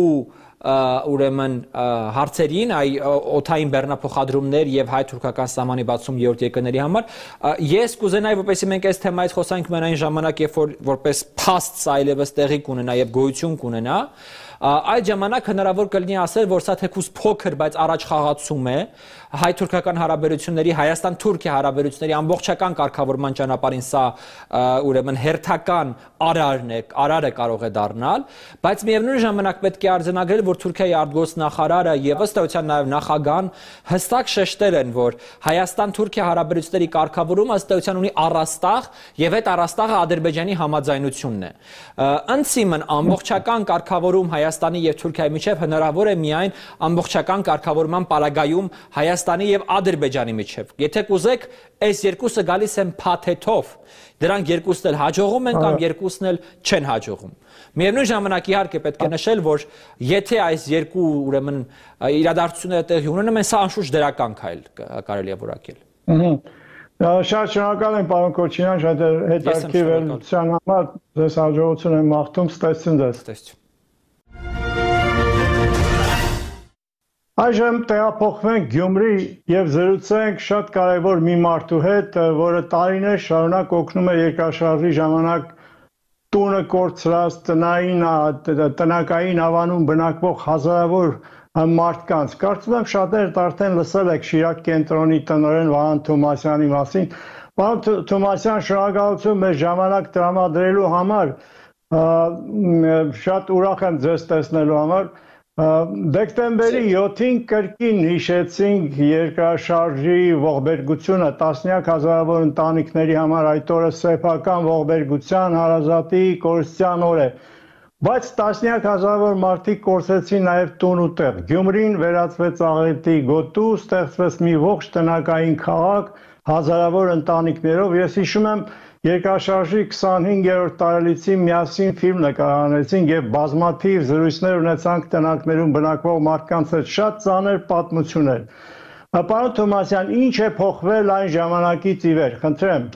ուրեմն հարցերին, այ օթային բեռնափոխադրումներ եւ հայ-թուրքական սահմանի բացում երրորդ երկրների համար, ես կուզենայի, որպեսզի մենք այս թեմայից խոսանք մենայն ժամանակ, երբ որ որպես փաստ սա այլևս տեղի կունենա եւ գոյություն կունենա, այդ ժամանակ հնարավոր կլինի ասել, որ սա թեկուզ փոքր, բայց առաջ խաղացում է հայ-թուրքական հարաբերությունների, Հայաստան-Թուրքիա հարաբերությունների ամբողջական կարգավորման ճանապարհին սա ուրեմն հերթական արարն է, արարը կարող է դառնալ, բայց միևնույն ժամանակ պետք է արձանագրել, որ Թուրքիայի արտգործնախարարը եւ ըստ էության նաեւ նախագահան հստակ շեշտել են, որ Հայաստան-Թուրքիա հարաբերությունների կարգավորումը ըստ էության ունի առաստաղ եւ այդ առաստաղը Ադրբեջանի համաձայնությունն է։ Ընցիմն ամբողջական կարգավորում Հայաստանի եւ Թուրքիայի միջև հնարավոր է միայն ամբողջական կարգավորման պարագայում Հայաստանի եւ Ադրբեջանի միջև։ Եթե կուզեք, այս երկուսը գալիս են փաթեթով, դրանք երկուսն էլ հաջողում են կամ երկուսն էլ չեն հաջողում։ Միևնույն ժամանակ իհարկե պետք է նշել, որ եթե այս երկու ուրեմն իրադարձությունները տեղի ունենան, սա անշուշտ դրական քայլ կարելի է որակել։ Շատ շնորհակալ եմ պարոն Քոչինյան, շատ հետաքրքիր վերլուծության համար, ձեզ հաջողություն եմ մաղթում, ստեսություն ձեզ։ Այժմ տեղափոխվենք Գյումրի եւ զրուցենք շատ կարեւոր մի մարդու հետ, որը տարիներ շարունակ օգնում է երկրաշարժի ժամանակ տունը կորցրած տնային տնակային ավանում բնակվող հազարավոր մարդկանց։ Կարծում եմ շատերդ արդեն լսել եք Շիրակ կենտրոնի տնօրեն Վահան Թոմասյանի մասին։ Պարոն Թոմասյան, շնորհակալություն մեր ժամանակ տրամադրելու համար, շատ ուրախ եմ ձեզ տեսնելու համար։ Դեկտեմբերի յոթին կրկին հիշեցինք երկրաշարժի ողբերգությունը տասնյակ հազարավոր ընտանիքների համար, այդ օրը սեփական ողբերգության, հարազատի, կորստյան օր է, բայց տասնյակ հազարավոր մարդիկ կորցրեցին նաև տուն ու տեղ։ Գյումրին վերածվեց աղետի գոտու, ստեղծվեց մի ողջ տնակային քաղաք հազարավոր ընտանիքներով։ Ես հիշում եմ Երկրաշարժի քսանհինգերորդ տարելիցին միասին ֆիլմ նկարահանեցինք եւ բազմաթիվ զրույցներ ունեցանք տնակներում բնակվող մարդկանց հետ, շատ ծանր պատմություններ։ Պարոն Թոմասյան, ինչ է փոխվել այն ժամանակից ի վեր, խնդրեմ։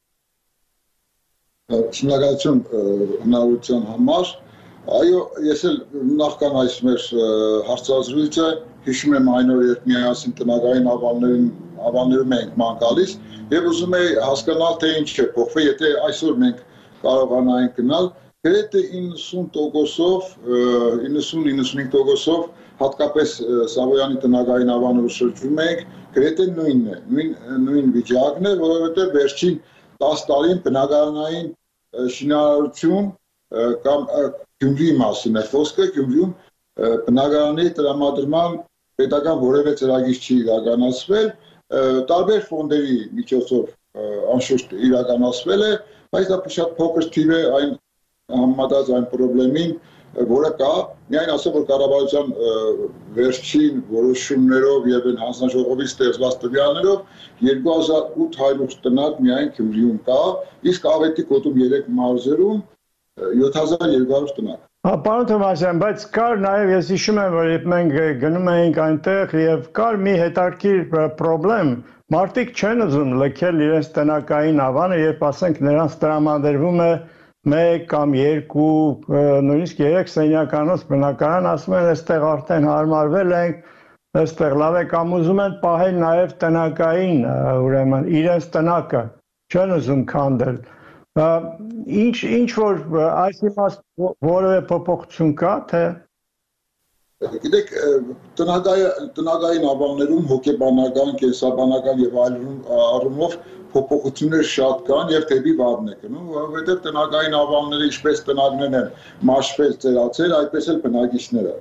Շնորհակալություն հնարավորության համար։ Այո, ես էլ նախքան այս մեր հարցազրույցը հիշում եմ այն օրը, երբ միասին տնական ավաններում ավաններում ենք ման գալիս եւ ուզում եի հասկանալ, թե ինչ է փոխվել, եթե այսօր մենք կարողանայինք գնալ, գրեթե իննսուն տոկոսով, իննսուն իննսունհինգ տոկոսով, հատկապես Սավոյանի տնական ավանով շրջում ենք, գրեթե նույնն է, նույն նույն վիճակն է, որովհետեւ վերջին տասը տարին բնակարանային շինարարություն կամ Գյումրիի մասին է խոսքը, Գյումրիում բնակարանի տրամադրման պետական որևէ ծրագիր չի իրականացվել, տարբեր ֆոնդերի միջոցով անշուշտ իրականացվել է, բայց դա շատ փոքր թիվ է այն համեմատած այն խնդրին, որը կա, միայն ասեմ, որ կառավարության վերջին որոշումներով եւ հանձնաժողովի ստեղծված տվյալներով երկու հազար ութ հարյուր տնակ միայն Գյումրիում կա, իսկ Ավետի գոտում երեք մարզերում յոթ հազար երկու հարյուր տնակ։ Պարոն Թովմասյան, բայց կար նաև ես հիշում եմ, որ երբ մենք գնում էինք այնտեղ եւ կար մի հետաքրքիր խնդրեմ, մարդիկ չեն ուզում լքել իրենց տնակային ավանը, երբ ասենք նրանց տրամադրվում է մեկ կամ երկու, նույնիսկ երեք սենյականոց բնակարան, ասում են, այստեղ արդեն հարմարվել ենք, այստեղ լավ է, կամ ուզում են պահել նաև տնակային, ուրեմն իրենց տնակը, չեն ուզում քանդել։ Ինչ ինչ որ այս իմաստ որևէ փոփոխություն կա, թե գիտեք, տնագային ավաններում հոգեբանական, կենսաբանական եւ այլ առումով փոփոխություններ շատ կան եւ դեպի վարն է գնում, որովհետեւ տնագային ավանները ինչպես տնագներն են մաշվել, ծերացել, այդպես էլ բնակիչները։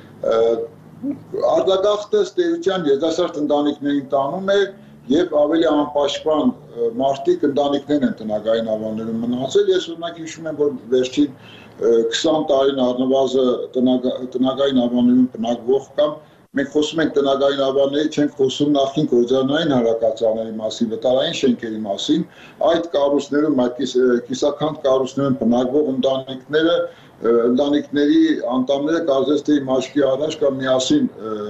Արտագաղթը ստեյության երիտասարդ ընտանիքներին տանում է եւ ավելի անպաշտպան մարդիկ ընտանիքներն են տնագային ավաններում մնացել։ Ես օրինակ հիշում եմ, որ վերջին քսան տարին առնվազն տնագային ավաններում բնակվող կամ մենք խոսում ենք տնագային ավանների, չենք խոսում նախին գործարանային հանրակացարանների մասին, վտարային շենքերի մասին, այդ կառույցներում, այդ կիսաքանդ կառույցներում բնակվող ընտանիքները ընտանիքների անդամները կարծես թե իմ աչքի առաջ կամ միասին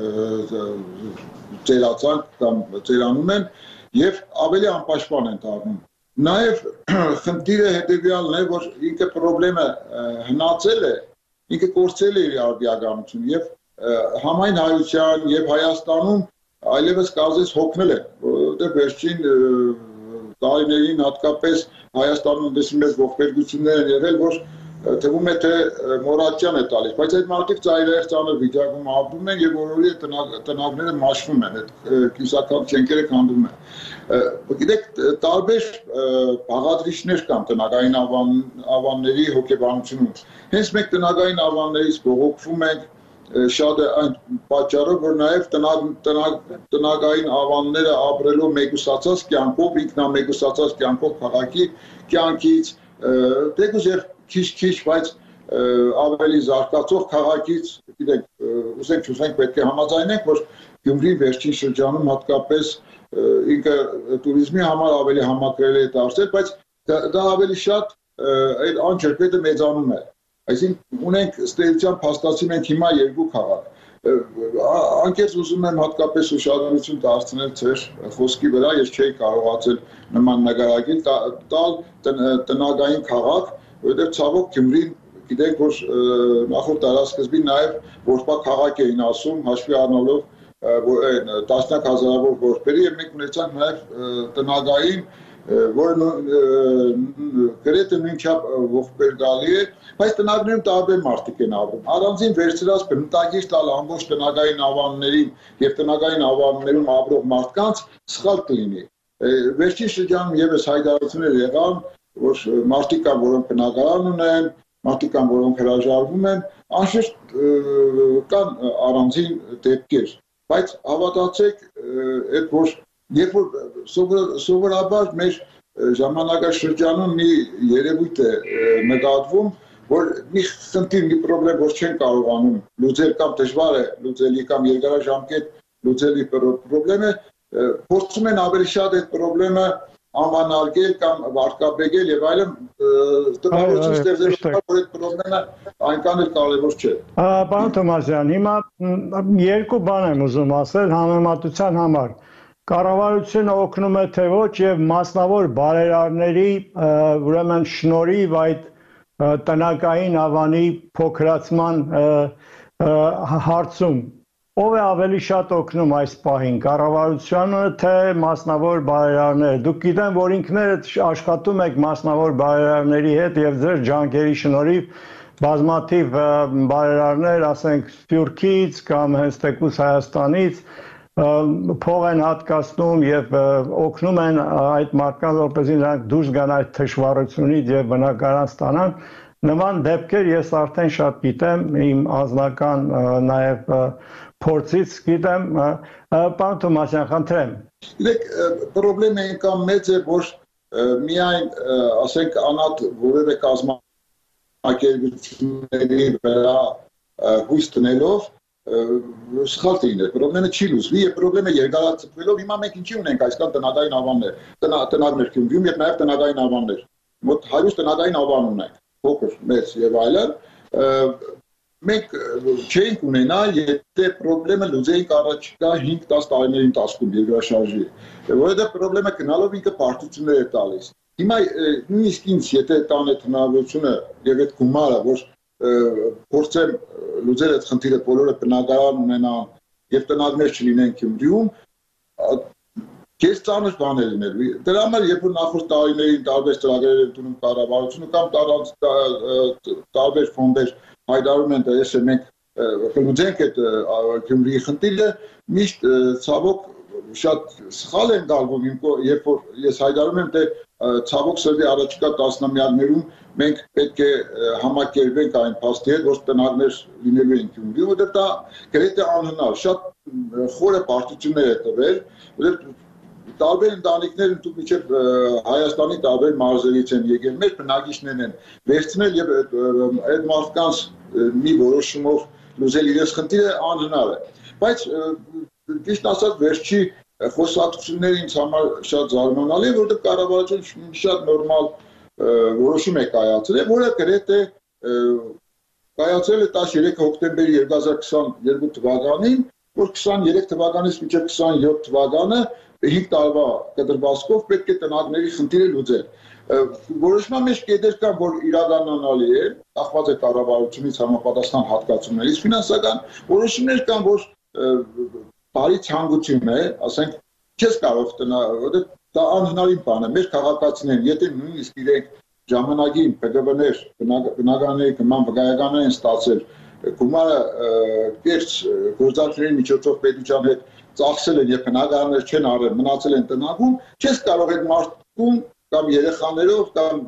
ծերացանք կամ ծերանում են եւ ավելի անպաշտպան են դառնում։ Նաեւ խնդիրը հետեւյալն է, որ ինքը խնդրեմը հնացել է, ինքը կորցրել է իր արդիականությունը եւ համայն հայության եւ Հայաստանում այլևս կարծես հոգնել է, որովհետեւ վերջին տարիներին հատկապես Հայաստանում դեսի մեծ ողբերգություններ են եղել, որ թվում է թե մորացյան է տալիս, բայց այդ մարդիկ ծայրահեղ ծանր վիճակում ապրում են եւ որորի տնագները մաշվում են, այդ կիսաքանդ շենքերը քանդվում են։ Գիտեք, տարբեր բաղադրիչներ կան տնագային ավանների հոգեբանությունում։ Հենց մենք տնագային ավաններից բողոքվում ենք շատ այն պատճառով, որ նաեւ տնագային ավանները ապրելու մեկուսացած կյանքով, ինքնամեկուսացած կյանքով քաղաքի կյանքից, դեպի եւ քիչ-քիչ, բայց ավելի զարգացող քաղաքից, գիտեք, ուզենք չուզենք պետք է համաձայնենք, որ Գյումրի վերջին շրջանում հատկապես ինքը туриզմի համար ավելի համակրելի է դարձել, բայց դա ավելի շատ այդ անջրպետը մեծանում է։ Այսինքն ունենք ստեյության փաստացի մենք հիմա երկու քաղաք։ Անկեղծ ուզում եմ հատկապես ուշադրություն դարձնել ձեր խոսքի վրա, ես չէի կարողացել նման նկարագիր տալ տնագային քաղաք, որովհետև ցավոք Գյումրին գիտենք, որ նախորդ դարաշրջանի նաև որպա քաղաք էին ասում, հաշվի առնելով տասնյակ հազարավոր որբերի, եւ մենք ունեցանք նաև տնագային, որը գրեթե նույնչափ ողբերգալի է, բայց տնագներում տարբեր մարդիկ են ապրում։ Առանձին վերցրած բնտագիր տալ ամբողջ տնագային ավաններին եւ տնագային ավաններում ապրող մարդկանց սխալ կլինի։ Վերջին շրջանում եւս հայտարարություններ եղան, որ մարդիկ կան, որոնք բնակարան ունեն, մարդիկ կան, որոնք հրաժարվում են, անշուշտ կան առանձին դեպքեր, բայց հավատացեք, այդ որ երբ որ սովորաբար մեր ժամանակաշրջանում մի երևույթ է նկատվում, որ մի խնդիր, մի խնդրեմ, որ չեն կարողանում լուծել կամ դժվար է լուծելի կամ երկարաժամկետ լուծելի խնդիրը, փորձում են ավելի շատ այդ խնդիրը անվանարկել կամ վարկաբեկել եւ այլն, տպավորություն ստեղծել, որ այդ խնդիրը այնքան էլ կարեւոր չէ։ Պարոն Թոմասյան, հիմա երկու բան եմ ուզում ասել համեմատության համար։ Կառավարությունը օգնում է թե ոչ եւ մասնավոր բարերարների ուրեմն շնորհիվ այդ տնակային ավանի փոքրացման հարցում ով է ավելի շատ օգնում այս պահին, կառավարությունը թե մասնավոր բարերարները։ Դուք գիտեմ, որ ինքներդ աշխատում եք մասնավոր բարերարների հետ եւ ձեր ջանքերի շնորհիվ բազմաթիվ բարերարներ, ասենք Սփյուռքից կամ հենց թեկուզ Հայաստանից փող են հատկացնում եւ օգնում են այդ մարդկանց, որպեսզի նրանք դուրս գան այդ թշվառությունից եւ բնակարան ստանան։ Նման դեպքեր ես արդեն շատ գիտեմ, իմ անձնական նաեւ փորձից գիտեմ, պարոն Թոմասյան, խնդրեմ։ Գիտեք, խնդրեմը ինքան մեծ է, որ միայն, ասենք, անհատ որևէ կազմակերպությունների վրա հույս տնելով սխալ լինել, խնդրեմը չի լուծվի եւ խնդրեմը երկարացվելով հիմա մենք ինչի ունենք այսքան տնագային ավաններ, տնագներ Գյումրիում եւ նաեւ տնագային ավաններ։ Մոտ հարյուր տնագային ավան ունենք, փոքր, մեծ եւ այլն, մենք չենք ունենա, եթե պրոբլեմը լուծեինք առաջիկա հինգ տասը տարիների ընթացքում երկրաշարժի, որովհետև պրոբլեմը գնալով ինքը պարտություններ է տալիս։ Հիմա նույնիսկ ինձ, եթե տան այդ հնարավորությունը եւ այդ գումարը, որ փորձեմ լուծել այդ խնդիրը, բոլորը բնակարան ունենան եւ տնագներ չլինեն Գյումրիում, քեզ ծանր բան է լինելու։ Դրա համար երբ որ նախորդ տարիներին տարբեր ծրագրեր են տունում կառավարությունը կամ տարբեր ֆոնդեր հայտարարում են, թե ես մենք կլուծենք այդ Գյումրիի խնդիրը, միշտ ցավոք շատ սխալ են գալվում, երբ որ ես հայտարարում եմ, թե ցավոք սրտի առաջիկա տասնամյակներում մենք պետք է համակերպենք այն փաստի հետ, որ տնագներ լինելու են Գյումրիում, որտեղ դա գրեթե անհնար, շատ խորը պարտություններ է տվել, որտեղ տարբեր ընտանիքներ ընդհանուր միջև Հայաստանի տարբեր մարզերից են եկել, մեր բնակիչներն են վերցնել եւ այդ մարդկանց մի որոշումով լուծել իրենց խնդիրը անհնար է, բայց ճիշտ ասած վերջի խոսակցությունները ինձ համար շատ զարմանալի է, որտեղ կառավարությունը շատ նորմալ որոշում է կայացրել, որը գրեթե կայացել է տասներեք հոկտեմբերի երկու հազար քսաներկու թվականին, որ քսաներեք թվականից մինչև քսաներկու թվականը հինգ տարվա կտրվածքով պետք է տնագների խնդիրը լուծել։ Որոշման մեջ կետեր կան, որ իրականանալի է, կախված է կառավարությունից համապատասխան հատկացումներից, ֆինանսական որոշումներ կան, որ բարի ցանկություն է, ասենք, չես կարող տնալ, որտեղ դա անհնարին բան է, մեր քաղաքացիներն, եթե նույնիսկ իրենք ժամանակին P G B-ներ, բնակարանների գման վկայականներ են ստացել, գումարը կերտ գործարքների միջոցով պետության հետ ծախսել են եւ բնակարաններ չեն արել, մնացել են տնագում, չես կարող այդ մարդուն կամ երեխաներով կամ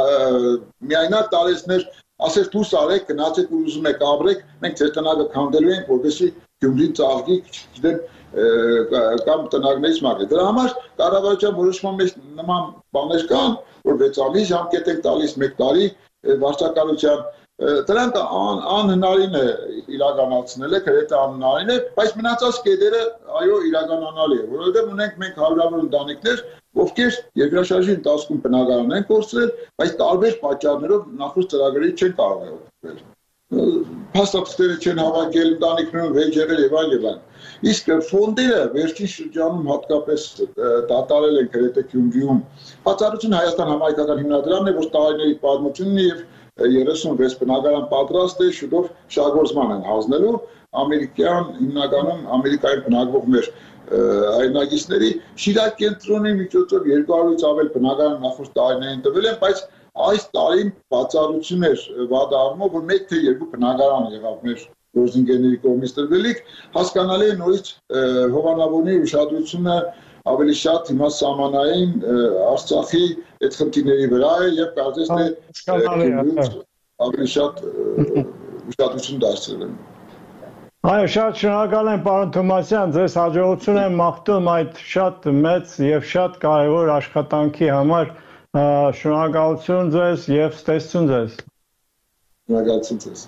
միայնակ տարեցներ ասել դուրս արեք, գնացեք ու ուզում եք ապրեք, մենք ձեր տնագը քանդելու ենք, որպեսզի Գյումրին ծաղկի, չգիտեմ, կամ տնագներից մագը։ Դրա համար կառավարության որոշման մեջ նման բաներ կան, որ վեց ամիս ժամկետ ենք տալիս, մեկ տարի վարչակալության, դրանք անհնարին է իրականացնել է, գրեթե անհնարին է, բայց մնացած կետերը այո իրականանալի է, որովհետև ունենք մենք հարյուրավոր ընտանիքներ, ովքեր երկրաշարժի ընթացքում բնակարան են կորցրել, բայց տարբեր պատճառներով նախորդ ծրագրերից չեն կարող օգտվել։ Փաստաթղթերը չեն հավաքել, ընտանիքներում վեճ եղել եւ այլ եւ այլ։ Իսկ ֆոնդերը վերջին շրջանում հատկապես դատարել են գրեթե Գյումրիում։ Բացառություն Հայաստան համայնքական հիմնադրամն է, որ տարիների պատմություն ունի եւ երեսունվեց բնակարան պատրաստ է շուտով շահգործման են հանձնելու ամերիկյան հիմնականում ամերիկայում բնակվող մեր հայրենակիցների Շիրակ կենտրոնի միջոցով երկու հարյուրից ավել բնակարան նախորդ տարիներին տվել են, բայց այս տարին բացառություն էր վատ առումով, որ մեկ թե երկու բնակարան եղավ մեր գործընկերների կողմից տրվելիք, հասկանալի է նորից հովանավորների ուշադրությունը ավելի շատ հիմա սահմանային Արցախի այդ խնդիրների վրա է եւ կարծես թե ավելի շատ ուշադրություն դարձրել են։ Այո, շատ շնորհակալ եմ պարոն Թոմասյան, ձեզ հաջողություն եմ մաղթում այդ շատ մեծ եւ շատ կարեւոր աշխատանքի համար, շնորհակալություն ձեզ եւ ստեսություն ձեզ։ Շնորհակալություն ձեզ։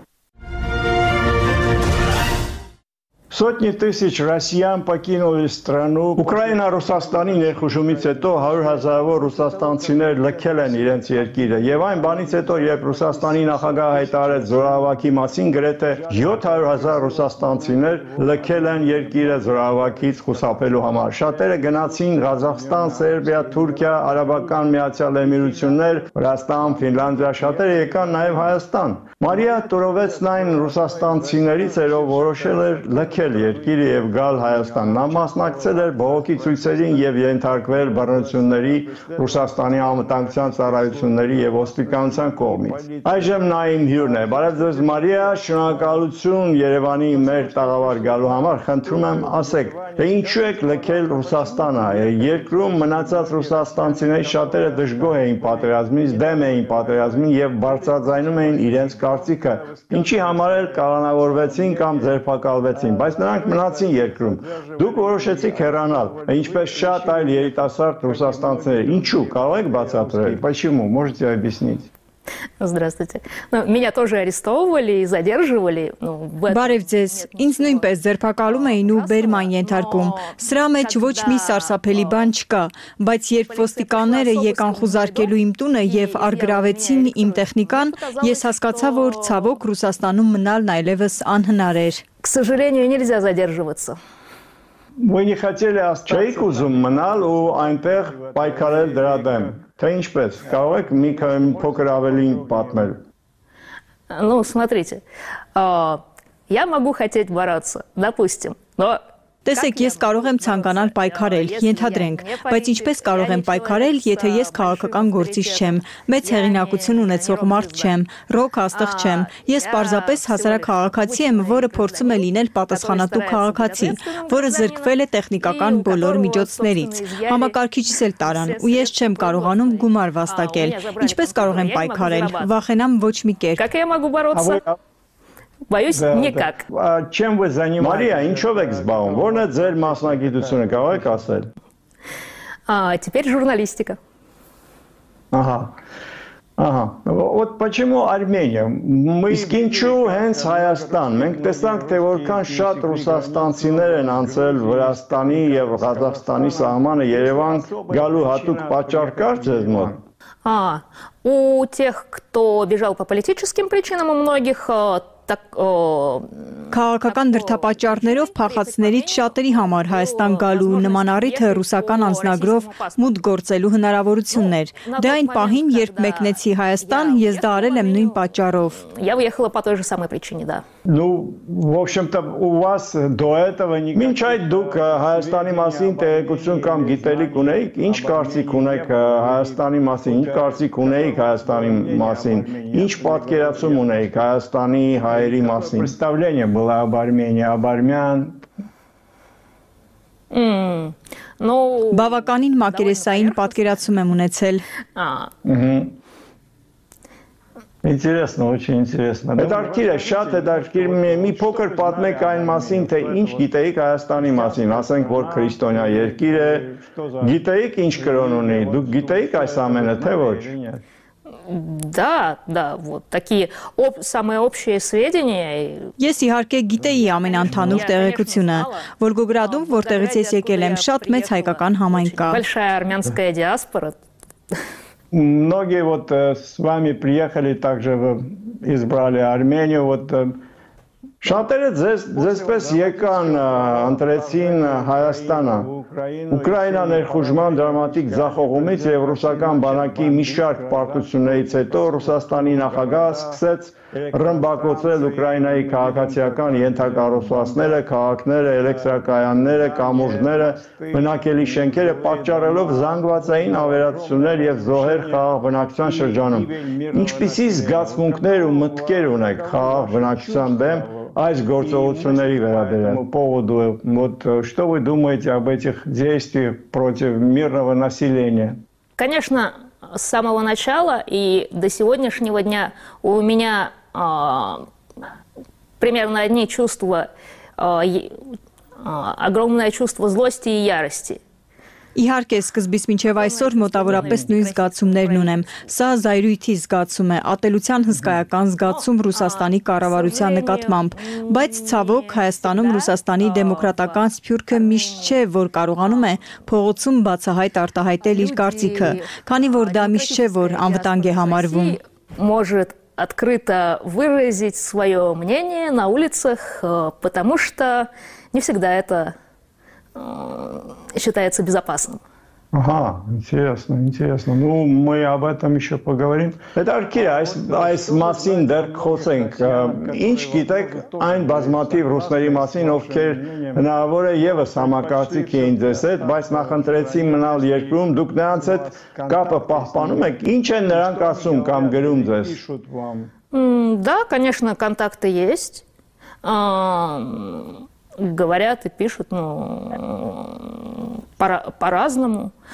Сотни тысяч россиян покинули страну. Ուկրաինա Ռուսաստանի ներխուժումից հետո հարյուր հազարավոր ռուսաստանցիներ լքել են իրենց երկիրը եւ այն բանից հետո երբ Ռուսաստանի նախագահը հայտարարեց զորավարակի մասին գրեթե յոթ հարյուր հազար ռուսաստանցիներ լքել են երկիրը զորավարակից խուսափելու համար։ Շատերը գնացին Ղազախստան, Սերբիա, Թուրքիա, Արաբական Միացյալ Էմիրություններ, Վրաստան, Ֆինլանդիա, շատերը եկան նաեւ Հայաստան։ Մարիա Տորովեցնային ռուսաստանցիներից էր, ով որոշել էր լքել երկիրը եւ գալ Հայաստան։ Նա մասնակցել էր բողոքի ցույցերին եւ ենթարկվել բռնությունների Ռուսաստանի անվտանգության ծառայությունների եւ ոստիկանության կողմից։ Այժմ նա իմ հյուրն է։ Բարև ձեզ Մարիա, շնորհակալություն Երևանի մեր տաղավար գալու համար։ Խնդրում եմ ասեք, թե ինչու եք լքել Ռուսաստանը։ Երկրում մնացած ռուսաստանցիների շատերը դժգոհ էին պատերազմից, դեմ էին պատերազմին եւ բարձրաձայնում էին իրենց կարծիքը, ինչի համար էլ կալանավորվեցին կամ ձերբակալվեցին, բայց նրանք մնացին երկրում։ Դուք որոշեցիք հեռանալ, ինչպես շատ այլ երիտասարդ ռուսաստանցիներ։ Ինչու՞, կարող եք բացատրել։ Почему? Можете объяснить? Здравствуйте. Ну, меня тоже арестовывали и задерживали. Ну, Բարև ձեզ, ինձ նույնպես ձերբակալում էին ու բերման ենթարկում։ Սրա մեջ ոչ մի սարսափելի բան չկա, բայց երբ ոստիկանները եկան խուզարկելու իմ տունը եւ առգրավեցին իմ տեխնիկան, ես հասկացա, որ ցավոք Ռուսաստանում մնալն այլևս անհնար էր։ К сожалению, нельзя задерживаться. Вы не хотели остаться, ուզում մնալ ու այնտեղ պայքարել դրա դեմ։ Թե ինչպես, կարող եք մի փոքր ավելի պատմել։ Ну, смотрите, я могу хотеть бороться, допустим, но Տեսեք, ես կարող եմ ցանկանալ պայքարել, ենթադրենք, բայց ինչպես կարող եմ պայքարել, եթե ես քաղաքական գործիչ չեմ, մեծ հեղինակություն ունեցող մարդ չեմ, ռոք աստղ չեմ, ես պարզապես հասարակ քաղաքացի եմ, որը փորձում է լինել պատասխանատու քաղաքացի, որը զրկվել է տեխնիկական բոլոր միջոցներից, համակարգիչս էլ տարան, ու ես չեմ կարողանում գումար վաստակել, ինչպես կարող եմ պայքարել, վախենամ ոչ մի կերպ։ Как я могу бороться? Боюсь, никак. Чем вы занимаетесь? Մարիա, ինչով եք զբաղվում? Որն է ձեր մասնագիտությունը, կարող եք ասել։ А теперь журналистика. Ага. Ага. Вот почему Армения? Мы Искинчու հենց Հայաստան։ Մենք տեսանք, թե որքան շատ ռուսաստանցիներ են անցել Վրաստանի եւ Ղազախստանի սահմանը Երևան գալու հատուկ պատճառ կար ձեզ մոտ։ А, у тех, кто бежал по политическим причинам, у многих так Քաղաքական դրդապատճառներով փախածներից շատերի համար Հայաստան գալու նման առիթը ռուսական անձնագրով մուտք գործելու հնարավորությունն էր։ Դե այն պահին, երբ մեկնեցի Հայաստան, ես դա արել եմ նույն պատճառով։ Я уехала по той же самой причине, да. Ну, в общем-то, у вас до этого не Մինչ այդ դուք Հայաստանի մասին տեղեկություն կամ գիտելիք ունեիք, ինչ կարծիք ունեք Հայաստանի մասին, ինչ կարծիք ունեիք Հայաստանի մասին, ինչ պատկերացում ունեիք Հայաստանի հայերի մասին։ Представление было об Армении, об армян. Mm. Ну, Բավականին մակերեսային պատկերացում եմ ունեցել։ А. Интересно, очень интересно. Հետաքրքիր է, շատ հետաքրքիր մի փոքր պատմեք այն մասին, թե ինչ գիտեիք Հայաստանի մասին, ասենք որ քրիստոնյա երկիր է, գիտեիք ինչ կրոն ունի, դուք գիտեիք այս ամենը, թե ոչ։ Да, да, вот такие об, самые общие сведения. Ես իհարկե գիտեի ամեն ընդհանուր տեղեկությունը, Վոլգոգրադում, որտեղից ես եկել եմ, շատ մեծ հայկական համայնք կա։ Большая армянская диаспора. Многие вот с вами приехали, также избрали Армению, вот շատերը ձեզ ձեզպես եկան ընտրեցին Հայաստանը Ուկրաինա ներխուժման դրամատիկ ձախողումից եւ ռուսական բանակի մի շարք պարտություններից հետո Ռուսաստանի նախագահը սկսեց ռմբակոծել Ուկրաինայի քաղաքացիական ենթակառուցվածքները, քաղաքները, էլեկտրակայանները, կամուրջները, բնակելի շենքերը պատճառելով զանգվածային ավերածություններ եւ զոհեր խաղաղ բնակչության շրջանում։ Ինչպիսի զգացմունքներ ու մտքեր ունեք խաղաղ բնակչության դեմ այս գործողությունների վերաբերյալ по поводу вот что вы думаете об этих действиях против мирного населения? Конечно, с самого начала и до сегодняшнего дня у меня а, примерно одни чувства, а, а, огромное чувство злости и ярости. Իհարկե, սկզբից մինչև այսօր մոտավորապես նույն զգացումներն ունեմ։ Սա զայրույթի զգացում է, ատելության հսկայական զգացում Ռուսաստանի կառավարության նկատմամբ, բայց ցավոք Հայաստանում Ռուսաստանի դեմոկրատական սփյուռքը միշտ չէ, որ կարողանում է փողոցում բացահայտ արտահայտել իր կարծիքը, քանի որ դա միշտ չէ, որ անվտանգ է համարվում։ Может открыто выразить свое мнение на улицах, потому что не всегда это считается безопасным. Ага, интересно, интересно. Ну, мы об этом еще поговорим. Հետաքրքիր է, այս այս մասին դեռ խոսենք։ Ինչ գիտեք այն բազմաթիվ ռուսների մասին, ովքեր հնարավոր է եւս համակարծիք էին ձեզ հետ, բայց նախընտրեցին մնալ երկրում, դուք նրանց հետ կապը պահպանում եք։ Ինչ են նրանք ասում կամ գրում ձեզ։ Да, конечно, контакты есть. Говорят и пишут, ну, по- по-разному.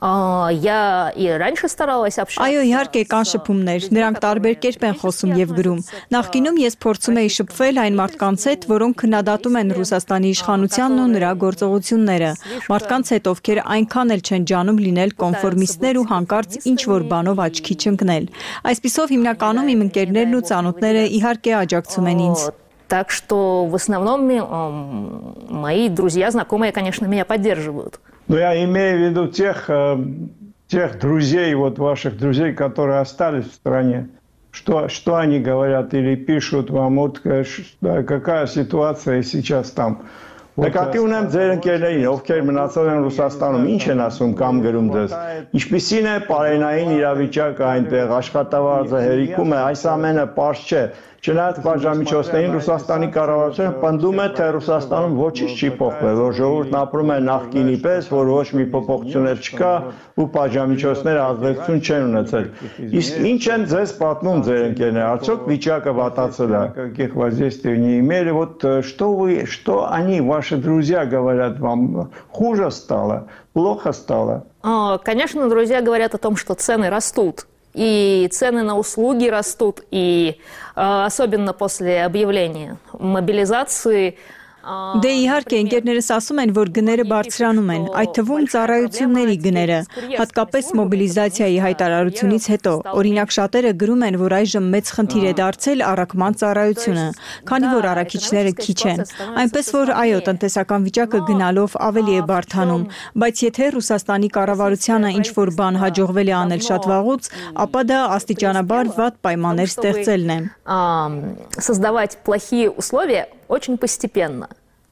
Я и раньше старалась общаться. Այո, իհարկե կան շփումներ, նրանք տարբեր կերպ են խոսում եւ գրում։ Նախկինում ես փորձում էի շփվել այն մարդկանց հետ, որոնք քննադատում են Ռուսաստանի իշխանությանն ու նրա գործողությունները։ Մարդկանց հետ, ովքեր այնքան էլ չեն ջանում լինել կոնֆորմիստներ ու հանկարծ ինչ որ բանով աչքի չընկնել։ Այսպիսով հիմնականում իմ ընկերներն ու ծանոթները իհարկե աջակցում են ինձ։ Так что в основном мои друзья, знакомые, конечно, меня поддерживают. Но я имею в виду тех, тех друзей, вот ваших друзей, которые остались в стране. Что, что они говорят или пишут вам, вот какая ситуация сейчас там. Նկատի ունեմ ձեր ընկերներին, ովքեր մնացել են Ռուսաստանում, ինչ են ասում կամ գրում դες։ Ինչպիսին է պարենային իրավիճակը այնտեղ, աշխատավարձը հերիքում է, այս ամենը պարզ չէ։ Չնայած պատժամիջոցներին Ռուսաստանի կառավարությունը պնդում է, թե Ռուսաստանում ոչինչ չի փոխվել, որ ժողովուրդն ապրում է նախկինի պես, որ ոչ մի փոփոխություններ չկա ու պատժամիջոցները ազդեցություն չեն ունեցել։ Իսկ ինչ են ձեզ պատմում ձեր ընկերները, արդյոք вичака վատացել է, каких воздействий не имели, вот что вы, что они, ваши друзья говорят вам, хуже стало, плохо стало? Конечно, друзья говорят о том, что цены растут. И цены на услуги растут, и э, особенно после объявления мобилизации. Դե իհարկե ընկերներս ասում են, որ գները բարձրանում են, այդ թվում ծառայությունների գները, հատկապես մոբիլիզացիայի հայտարարությունից հետո։ Օրինակ շատերը գրում են, որ այժմ մեծ խնդիր է դարձել առաքման ծառայությունը, քանի որ առաքիչները քիչ են։ Այնպես որ այո, տնտեսական վիճակը գնալով ավելի է բարդանում, բայց եթե Ռուսաստանի կառավարությանը ինչ որ բան հաջողվել է անել շատ վաղուց, ապա դա աստիճանաբար վատ պայմաններ ստեղծելն է։ Создавать плохие условия очень постепенно.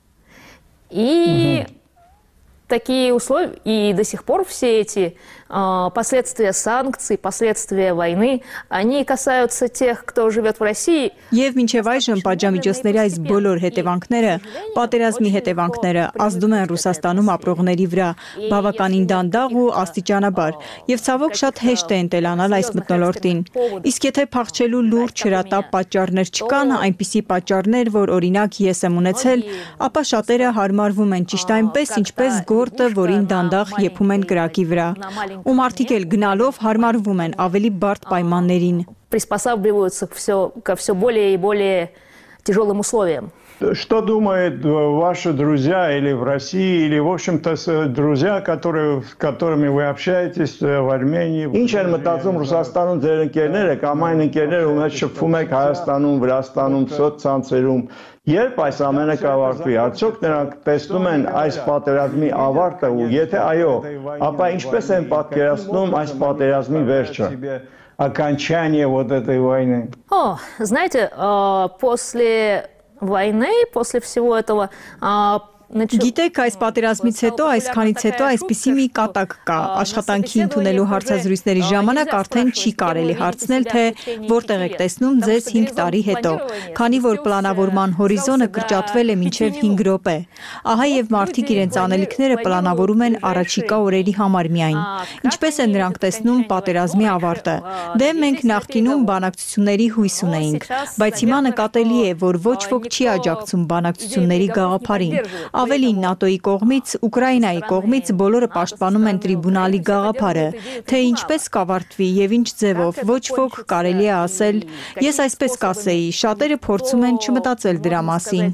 И такие условия, и до сих пор все эти э, последствия санкций, последствия войны, они касаются тех, кто живет в России. Եվ մինչև այժմ պատժամիջոցների այս բոլոր հետևանքները, պատերազմի հետևանքները ազդում են Ռուսաստանում ապրողների վրա, բավականին դանդաղ ու աստիճանաբար, եւ ցավոք շատ հեշտ է ընտելանալ այս մթնոլորտին։ Իսկ եթե փախչելու լուրջ հրատապ պատճառներ չկան, այնպիսի պատճառներ, որ օրինակ ես եմ ունեցել, ապա շատերը հարմարվում են ճիշտ այնպես, ինչպես գործը, որին դանդաղ եփում են կրակի վրա։ Ու մարդիկ էլ գնալով հարմարվում են ավելի բարդ պայմաններին։ Приспосабливаются к все, ко все более и более тяжелым условиям. Что думают ваши друзья или в России, или, в общем-то, друзья, которые, с которыми вы общаетесь в Армении? Ինչ են մտածում Ռուսաստանում ձեր ընկերները, կամ այն ընկերները, ում հետ շփվում եք Հայաստանում, Վրաստանում, սոցցանցերում, երբ այս ամենը կավարտվի, արդյոք նրանք տեսնում են այս պատերազմի ավարտը ու եթե այո, ապա ինչպես են պատկերացնում այս պատերազմի վերջը? Окончание вот этой войны. О, знаете, после войны, после всего этого Գիտեք, այս պատերազմից հետո, այսքանից հետո այսպիսի մի կատակ կա։ Աշխատանքի ընդունելու հարցազրույցների ժամանակ արդեն չի կարելի հարցնել, թե որտեղ եք տեսնում ձեզ հինգ տարի հետո, քանի որ պլանավորման հորիզոնը կրճատվել է մինչև հինգ րոպե։ Ահա եւ մարդիկ իրենց անելիքները պլանավորում են առաջիկա օրերի համար միայն։ Ինչպես են նրանք տեսնում պատերազմի ավարտը։ Դե մենք նախկինում բանակցությունների հույս ունեինք, բայց հիմա նկատելի է, որ ոչ ոք չի աջակցում բանակցությունների գաղափարին։ Ավելին ՆԱՏՕ-ի կողմից, Ուկրաինայի կողմից բոլորը պաշտպանում են տրիբունալի գաղափարը, թե ինչպես կավարտվի եւ ինչ ձևով, ոչ ոք կարելի է ասել, ես այսպես կասեի, շատերը փորձում են չմտածել դրա մասին։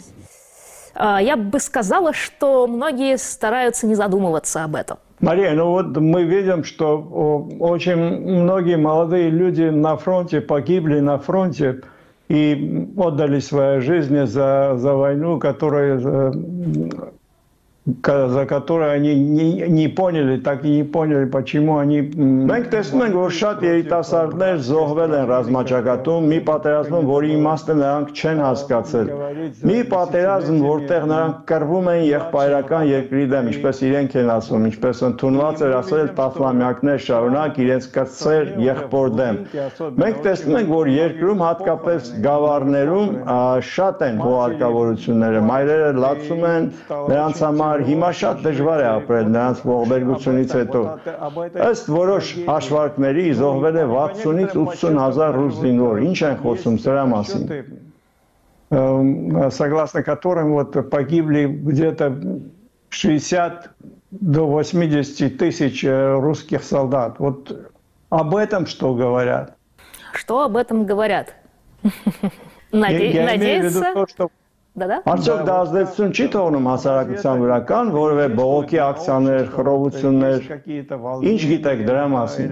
Я бы сказала, что многие стараются не задумываться об этом. Мария, ну вот мы видим, что очень многие молодые люди на фронте погибли на фронте и отдали свои жизни за, за войну, которая, за, за которую они не, не поняли, так и не поняли, почему они... Մենք տեսնում ենք, որ շատ երիտասարդներ զոհվել են ռազմաճակատում, մի պատերազմում, որի իմաստը նրանք չեն հասկացել։ Մի պատերազմ, որտեղ նրանք կռվում են եղբայրական երկրի դեմ, ինչպես իրենք են ասում, ինչպես ընդունված էր ասել տասնամյակներ շարունակ իրենց կծեր եղբոր դեմ։ Մենք տեսնում ենք, որ երկրում հատկապես գավառներում շատ են հողարկավորությունները, մայրերը լացում են, նրանց համար հիմա շատ դժվար է ապրել նրանց ողբերգությունից հետո։ Ըստ որոշ հաշվարկների զոհվել է վաթսունից ութսուն հազար ռուս զինվոր։ Ինչ են խոսում սրա մասին։ Согласно которым вот погибли где-то шестьдесят до восьмидесяти тысяч русских солдат. Вот об этом что говорят? Что об этом говорят? Надеяться... Արդյոք դա ազդեցություն չի թողնում հասարակության վրա, կան որևէ բողոքի ակցիաներ, խռովություններ, ինչ գիտեք դրա մասին?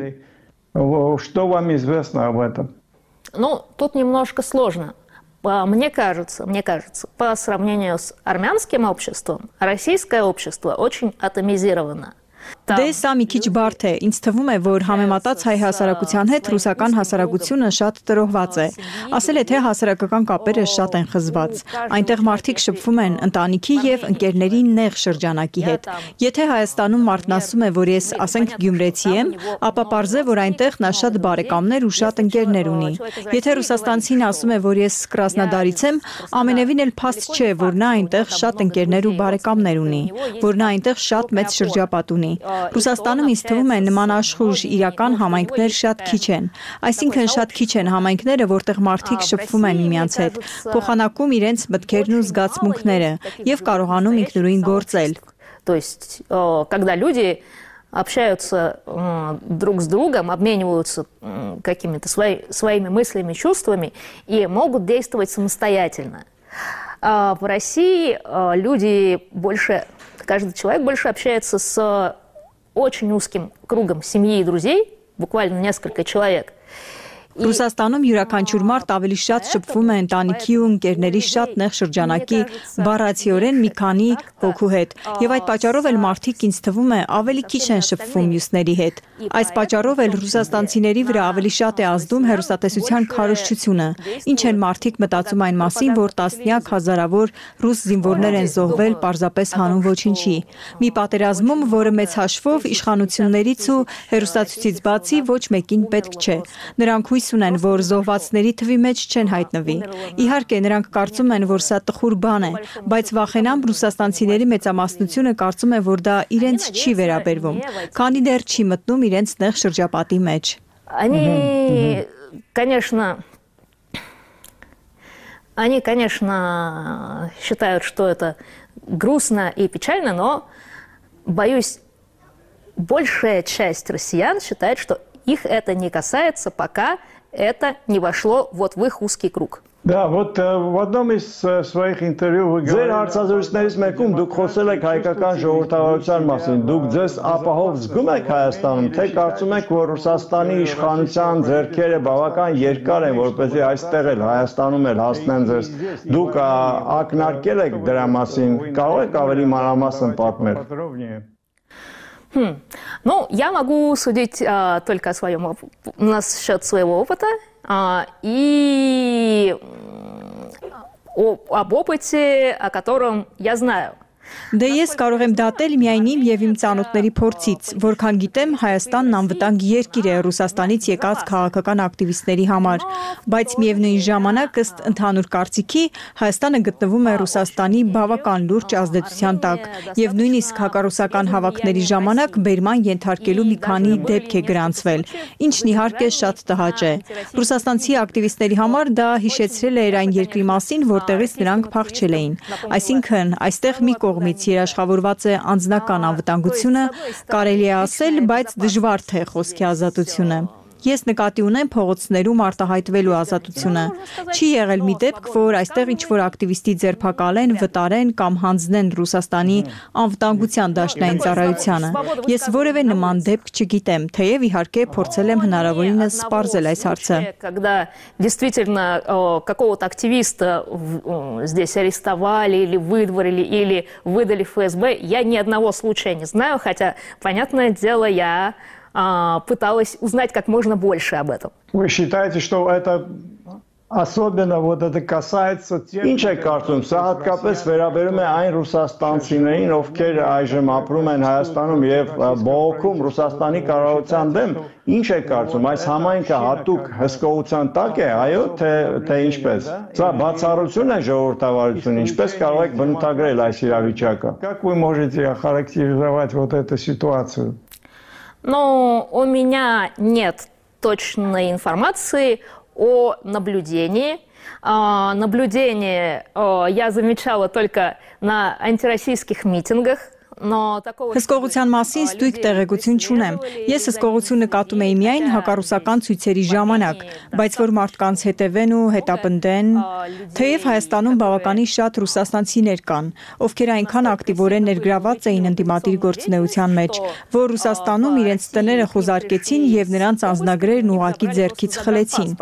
Что вам известно об этом? Ну, тут немножко сложно. Мне кажется, мне кажется, по сравнению с армянским обществом, российское общество очень атомизировано. Դե սա մի քիչ բարդ է, ինձ թվում է, որ համեմատած հայ հասարակության հետ ռուսական հասարակությունը շատ տրոհված է։ Ասել է, թե հասարակական կապերը շատ են խզված։ Այնտեղ մարդիկ շփվում են ընտանիքի եւ ընկերների նեղ շրջանակի հետ։ Եթե Հայաստանում մարդն ասում է, որ ես, ասենք, գյումրեցի եմ, ապա պարզ է, որ այնտեղ նա շատ բարեկամներ ու շատ ընկերներ ունի։ Եթե ռուսաստանցին ասում է, որ ես Կրասնոդարից եմ, ամենևին էլ փաստ չէ, որ նա այնտեղ շատ ընկերներ ու բարեկամներ ունի, որ նա այնտեղ շատ մեծ շրջապատ ունի։ Ռուսաստանում ինձ թվում է նման աշխուժ իրական համայնքներ շատ քիչ են։ Այսինքն շատ քիչ են համայնքները, որտեղ մարդիկ շփվում են միմյանց հետ, փոխանակում իրենց մտքերն ու զգացմունքները եւ կարողանում ինքնուրույն գործել։ То есть, когда люди общаются друг с другом, обмениваются какими-то своими мыслями, чувствами и могут действовать самостоятельно. В России люди больше, каждый человек больше общается с очень узким кругом семьи и друзей, буквально несколько человек. Ռուսաստանում յուրաքանչյուր մարդ ավելի շատ շփվում է ընտանիքի ու ընկերների շատ նեղ շրջանակի բառացիորեն մի քանի հոգու հետ, եւ այդ պատճառով էլ մարդիկ ինձ թվում է ավելի քիչ են շփվում մյուսների հետ։ Այս պատճառով էլ ռուսաստանցիների վրա ավելի շատ է ազդում հեռուստատեսության քարոզչությունը, ինչ են մարդիկ մտածում այն մասին, որ տասնյակ հազարավոր ռուս զինվորներ են զոհվել պարզապես հանուն ոչինչի։ Մի պատերազմում, որը մեծ հաշվով իշխանություններից ու հեռուստացույցից բացի ոչ մեկին պետք չէ։ Նրանք ունեն, որ զոհվածների թվի մեջ չեն հայտնվի։ Իհարկե, նրանք կարծում են, որ սա տխուր բան է, բայց վախենամ ռուսաստանցիների մեծամասնությունը կարծում է, որ դա իրենց չի վերաբերվում, քանի դեռ չի մտնում իրենց նեղ շրջապատի մեջ։ Они, конечно, они, конечно, считают, что это грустно и печально, но, боюсь, большая часть россиян считает, что их это не касается, пока это не вошло вот в их узкий круг. Да, вот в одном из своих интервью вы говорили, ձեր հարցազրույցներից մեկում դուք խոսել եք հայկական ժողովրդավարության մասին, դուք ձեզ ապահով զգում եք Հայաստանում, թե կարծում եք, որ Ռուսաստանի իշխանության ձեռքերը բավական երկար են, որպեսզի այստեղ էլ Հայաստանում էլ հասնեն ձեզ։ Դուք ակնարկել եք դրա մասին, կարող եք ավելի մանրամասն պատմել։ Хм. Ну, я могу судить а, только о своем, насчет своего опыта а, и о, об опыте, о котором я знаю. Դե ես կարող եմ դատել միայն իմ եւ իմ ծանոթների փորձից, որքան գիտեմ, Հայաստանն անվտանգ երկիր է Ռուսաստանից եկած քաղաքական ակտիվիստների համար, բայց միևնույն ժամանակ ըստ ընդհանուր կարծիքի Հայաստանը գտնվում է Ռուսաստանի բավական լուրջ ազդեցության տակ եւ նույնիսկ հակառուսական հավաքների ժամանակ բերման ենթարկելու մի քանի դեպք է գրանցվել, ինչն իհարկե շատ տհաճ է։ Ռուսաստանցի ակտիվիստների համար դա հիշեցրել էր այն երկրի մասին, որտեղից նրանք փախչել էին։ Այսինքն, այստեղ մի կողմից երաշխավորված է անձնական անվտանգությունը, կարելի է ասել, բայց դժվար թե խոսքի ազատությունը։ Ես նկատի ունեմ փողոցներում արտահայտվելու ազատությունը։ Չի եղել մի դեպք, որ այստեղ ինչ-որ ակտիվիստի ձերբակալեն, վտարեն կամ հանձնեն Ռուսաստանի անվտանգության դաշնային ծառայությանը։ Ես որևէ նման դեպք չգիտեմ, թեև իհարկե փորձել եմ հնարավորինս սպառզել այս հարցը։ Когда действительно какого-то активиста здесь арестовали или выдворили или выдали эф эс бэ, я ни одного случая не знаю, хотя, понятное дело, я пыталась узнать как можно больше об этом. Вы считаете, что это особенно вот это касается тех... Ինչ է կարծում, սա հատկապես վերաբերում է այն ռուսաստանցիներին, ովքեր այժմ ապրում են Հայաստանում եւ բողոքում Ռուսաստանի կառավարության դեմ, ինչ է կարծում, այս համայնքը հատուկ հսկողության տակ է, այո, թե թե ինչպես։ Սա բացառություն է ժողովրդավարություն, ինչպես կարող եք բնութագրել այս իրավիճակը։ Как вы можете охарактеризовать вот эту ситуацию? Но у меня нет точной информации о наблюдении. А, наблюдение а, я замечала только на антироссийских митингах, Հսկողության մասին ստույգ տեղեկություն չունեմ։ Ես հսկողություն նկատում էի միայն հակառուսական ցույցերի ժամանակ, բայց որ մարդկանց հետևեն ու հետապնդեն, թեև Հայաստանում բավականին շատ ռուսաստանցիներ կան, ովքեր այնքան ակտիվորեն ներգրաված էին ընդդիմադիր գործունեության մեջ, որ Ռուսաստանում իրենց տները խոզարկեցին եւ նրանց անձնագրերն ուղղակի ձեռքից խլեցին։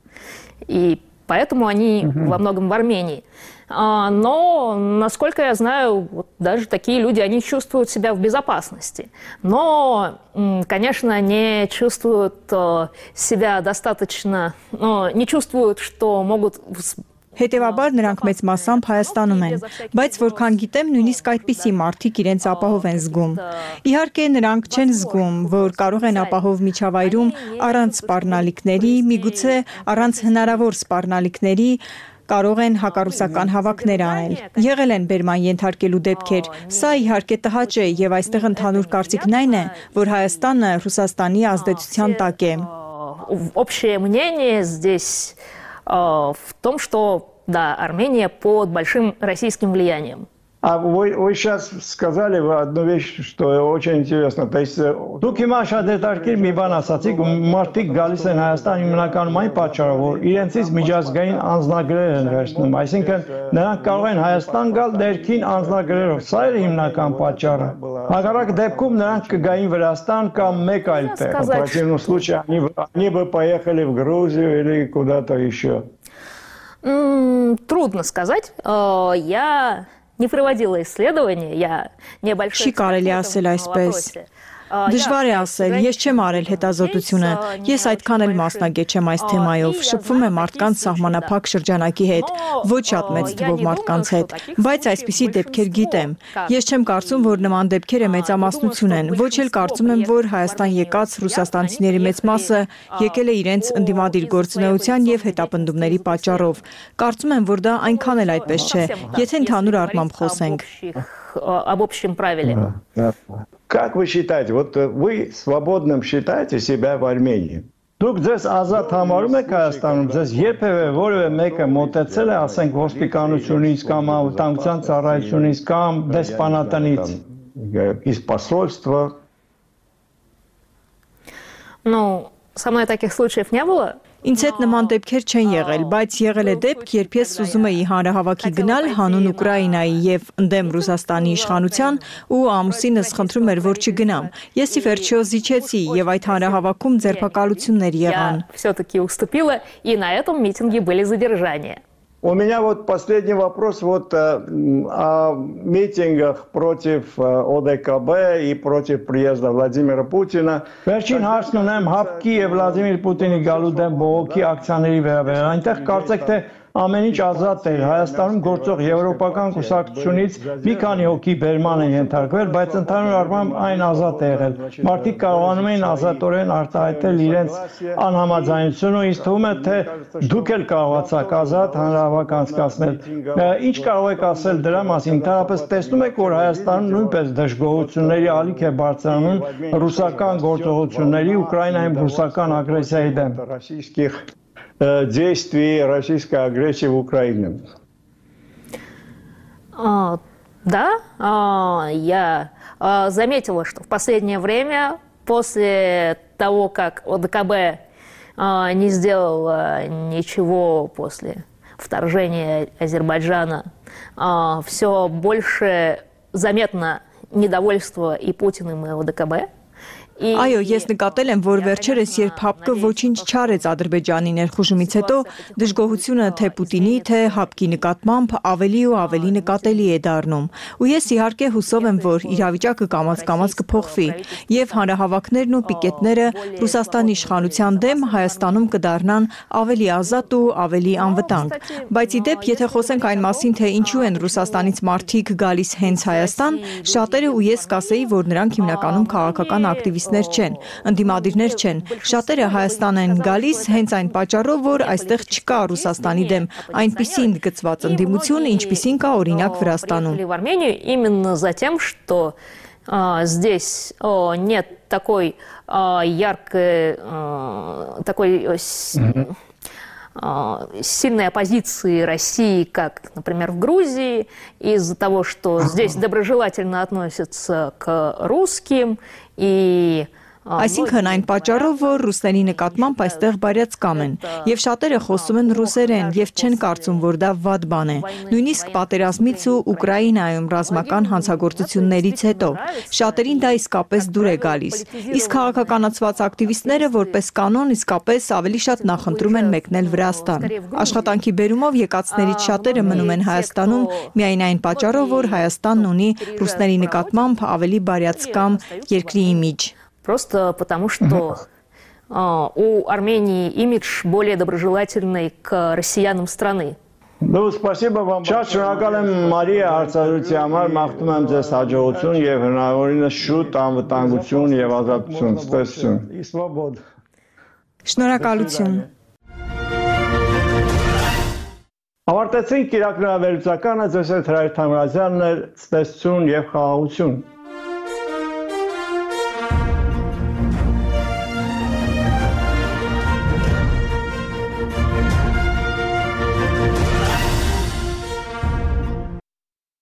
И поэтому они во многом в Армении. Но, насколько я знаю, вот даже такие люди, они чувствуют себя в безопасности. Но, конечно, не чувствуют себя достаточно, не чувствуют, что могут... Հետևաբար նրանք մեծ մասամբ Հայաստանում են, բայց որքան գիտեմ, նույնիսկ այդպիսի մարդիկ իրենց ապահով են զգում։ Իհարկե նրանք չեն զգում, որ կարող են ապահով միջավայրում առանց սպառնալիքների, միգուցե առանց հնարավոր սպառնալիքների կարող են հակառուսական հավաքներ անել։ Եղել են բերման ենթարկելու դեպքեր։ Սա իհարկե տհաճ է եւ այստեղ ընդհանուր կարծիքն այն է, որ Հայաստանը Ռուսաստանի ազդեցության տակ է։ Общее мнение здесь в том, что, да, Армения под большим российским влиянием. А вы, вы сейчас сказали одну вещь, что очень интересно. То есть, դուք հիմա շատ հետաքրքիր մի բան ասացիք, մարդիկ գալիս են Հայաստան հիմնականում այն պատճառով, որ իրենցից միջազգային անձնագրեր են վերցնում, այսինքն նրանք կարող են Հայաստան գալ ներքին անձնագրերով, սա է հիմնական պատճառը։ Հակառակ дебкум նրանք կգային Վրաստան կամ մեկ այլ տեղ, в противном случае они, они бы поехали в Грузию или куда-то еще. Трудно сказать. Я не проводила исследования, я небольшой... Չի կարելի ասել այսպես։ Դժվար է ասել, ես չեմ արել հետազոտությունը, ես այդքան էլ մասնագետ չեմ այս թեմայով, շփվում եմ մարդկանց սահմանափակ շրջանակի հետ, ոչ շատ մեծ թվով մարդկանց հետ, բայց այսպիսի դեպքեր գիտեմ։ Ես չեմ կարծում, որ նման դեպքերը մեծամասնություն են, ոչ էլ կարծում եմ, որ Հայաստան եկած ռուսաստանցիների մեծ մասը եկել է իրենց ընդդիմադիր գործունեության եւ հետապնդումների պատճառով։ Կարծում եմ, որ դա այնքան էլ այդպես չէ, եթե ընդհանուր առմամբ խոսենք։ Об общем правиле. Как вы считаете, вот вы свободным считаете себя в Армении? Դուք ձեզ ազատ համարում եք Հայաստանում, ձեզ երբևէ որևէ մեկը մոտեցել է, ասենք, ոստիկանությունից կամ անվտանգության ծառայությունից կամ դեսպանատնից, из посольства? Ну, со мной таких случаев не было. Ինձ հետ նման դեպքեր չեն եղել, բայց եղել է դեպք, երբ ես ուզում էի հանրահավաքի գնալ հանուն Ուկրաինայի եւ ընդդեմ Ռուսաստանի իշխանության ու ամուսինս խնդրում էր, որ չգնամ։ Ես ի վերջո զիջեցի եւ այդ հանրահավաքում ձերբակալություններ եղան։ Все-таки уступила, и на этом митинге были задержания. У меня вот последний вопрос вот о, о митингах против О Д К Б и против приезда Владимира Путина. Վերջին հարցն ունեմ ՀԱՊԿ-ի եւ Վլադիմիր Պուտինի գալու դեմ բողոքի ակցիաների վերաբերյալ։ Այնտեղ կարծեք թե ամեն ինչ ազատ է, Հայաստանում գործող եվրոպական կուսակցությունից մի քանի հոգի բերման են ենթարկվել, բայց ընդհանուր առմամբ այն ազատ է եղել։ Մարդիկ կարողանում էին ազատորեն արտահայտել իրենց անհամաձայնությունը, ինձ թվում է թե դուք էլ կարողացաք ազատ հանրահավաք անցկացնել։ Ինչ կարող եք ասել դրա մասին, ընդհանրապես տեսնում եք, որ Հայաստանում նույնպես դժգոհությունների ալիք է բարձրանում ռուսական գործողությունների, Ուկրաինայում ռուսական ագրեսիայի դեմ։ Действий российской агрессии в Украине. А, да, а, я а, заметила, что в последнее время, после того, как О Д К Б а, не сделал а, ничего после вторжения Азербайджана, а, все больше заметно недовольство и Путиным, и О Д К Б. Այո, ես նկատել եմ, որ վերջերս երբ ՀԱՊԿ-ը ոչինչ չարեց Ադրբեջանի ներխուժումից հետո, դժգոհությունը թե Պուտինի, թե ՀԱՊԿ-ի նկատմամբ ավելի ու ավելի նկատելի է դառնում։ Ու ես իհարկե հուսով եմ, որ իրավիճակը կամաց-կամաց կփոխվի, եւ հանրահավաքներն ու պիկետները Ռուսաստանի իշխանության դեմ Հայաստանում կդառնան ավելի ազատ ու ավելի անվտանգ։ Բայց ի դեպ, եթե խոսենք այն մասին, թե ինչու են Ռուսաստանից մարդիկ գալիս հենց Հայաստան, շատերը ու ես կասեի, որ նրանք հիմնականում քաղաքական ակտիվիստներ չեն, ընդդիմադիրներ չեն։ Շատերը Հայաստան են գալիս հենց այն պատճառով, որ այստեղ չկա Ռուսաստանի դեմ այնպիսի ընդգծված ընդդիմություն, ինչպիսին կա օրինակ Վրաստանում։ В Армению именно за тем, что а, здесь а, нет такой а, яркой, а, такой сильной оппозиции России, как, например, в Грузии, из-за того, что здесь доброжелательно относятся к русским и Այսինքն այն պատճառով, որ ռուսների նկատմամբ այստեղ բարյացկամ են, եւ շատերը խոսում են ռուսերեն եւ չեն կարծում, որ դա վատ բան է։ Նույնիսկ պատերազմից ու Ուկրաինայում ռազմական հանցագործություններից հետո շատերին դա իսկապես դուր է գալիս։ Իսկ քաղաքականացված ակտիվիստները որպես կանոն իսկապես ավելի շատ նախընտրում են մեկնել Վրաստան։ Աշխատանքի բերումով եկածներից շատերը մնում են Հայաստանում միայն այն պատճառով, որ Հայաստանն ունի ռուսների նկատմամբ ավելի բարյացկամ երկրի իմիջ։ Просто потому, что а, у Армении имидж более доброжелательный к россиянам страны. Ну, спасибо вам. Շատ շնորհակալ եմ Մարիա հարցազրույցի համար, մաղթում եմ ձեզ հաջողություն եւ հնարավորինս շուտ անվտանգություն եւ ազատություն։ Ստեսություն։ Շնորհակալություն։ Ավարտեցինք իրակնավերուցականը, ձեզ հետ Հրայր Թամրազյանն էր, ստեսություն եւ խաղաղություն։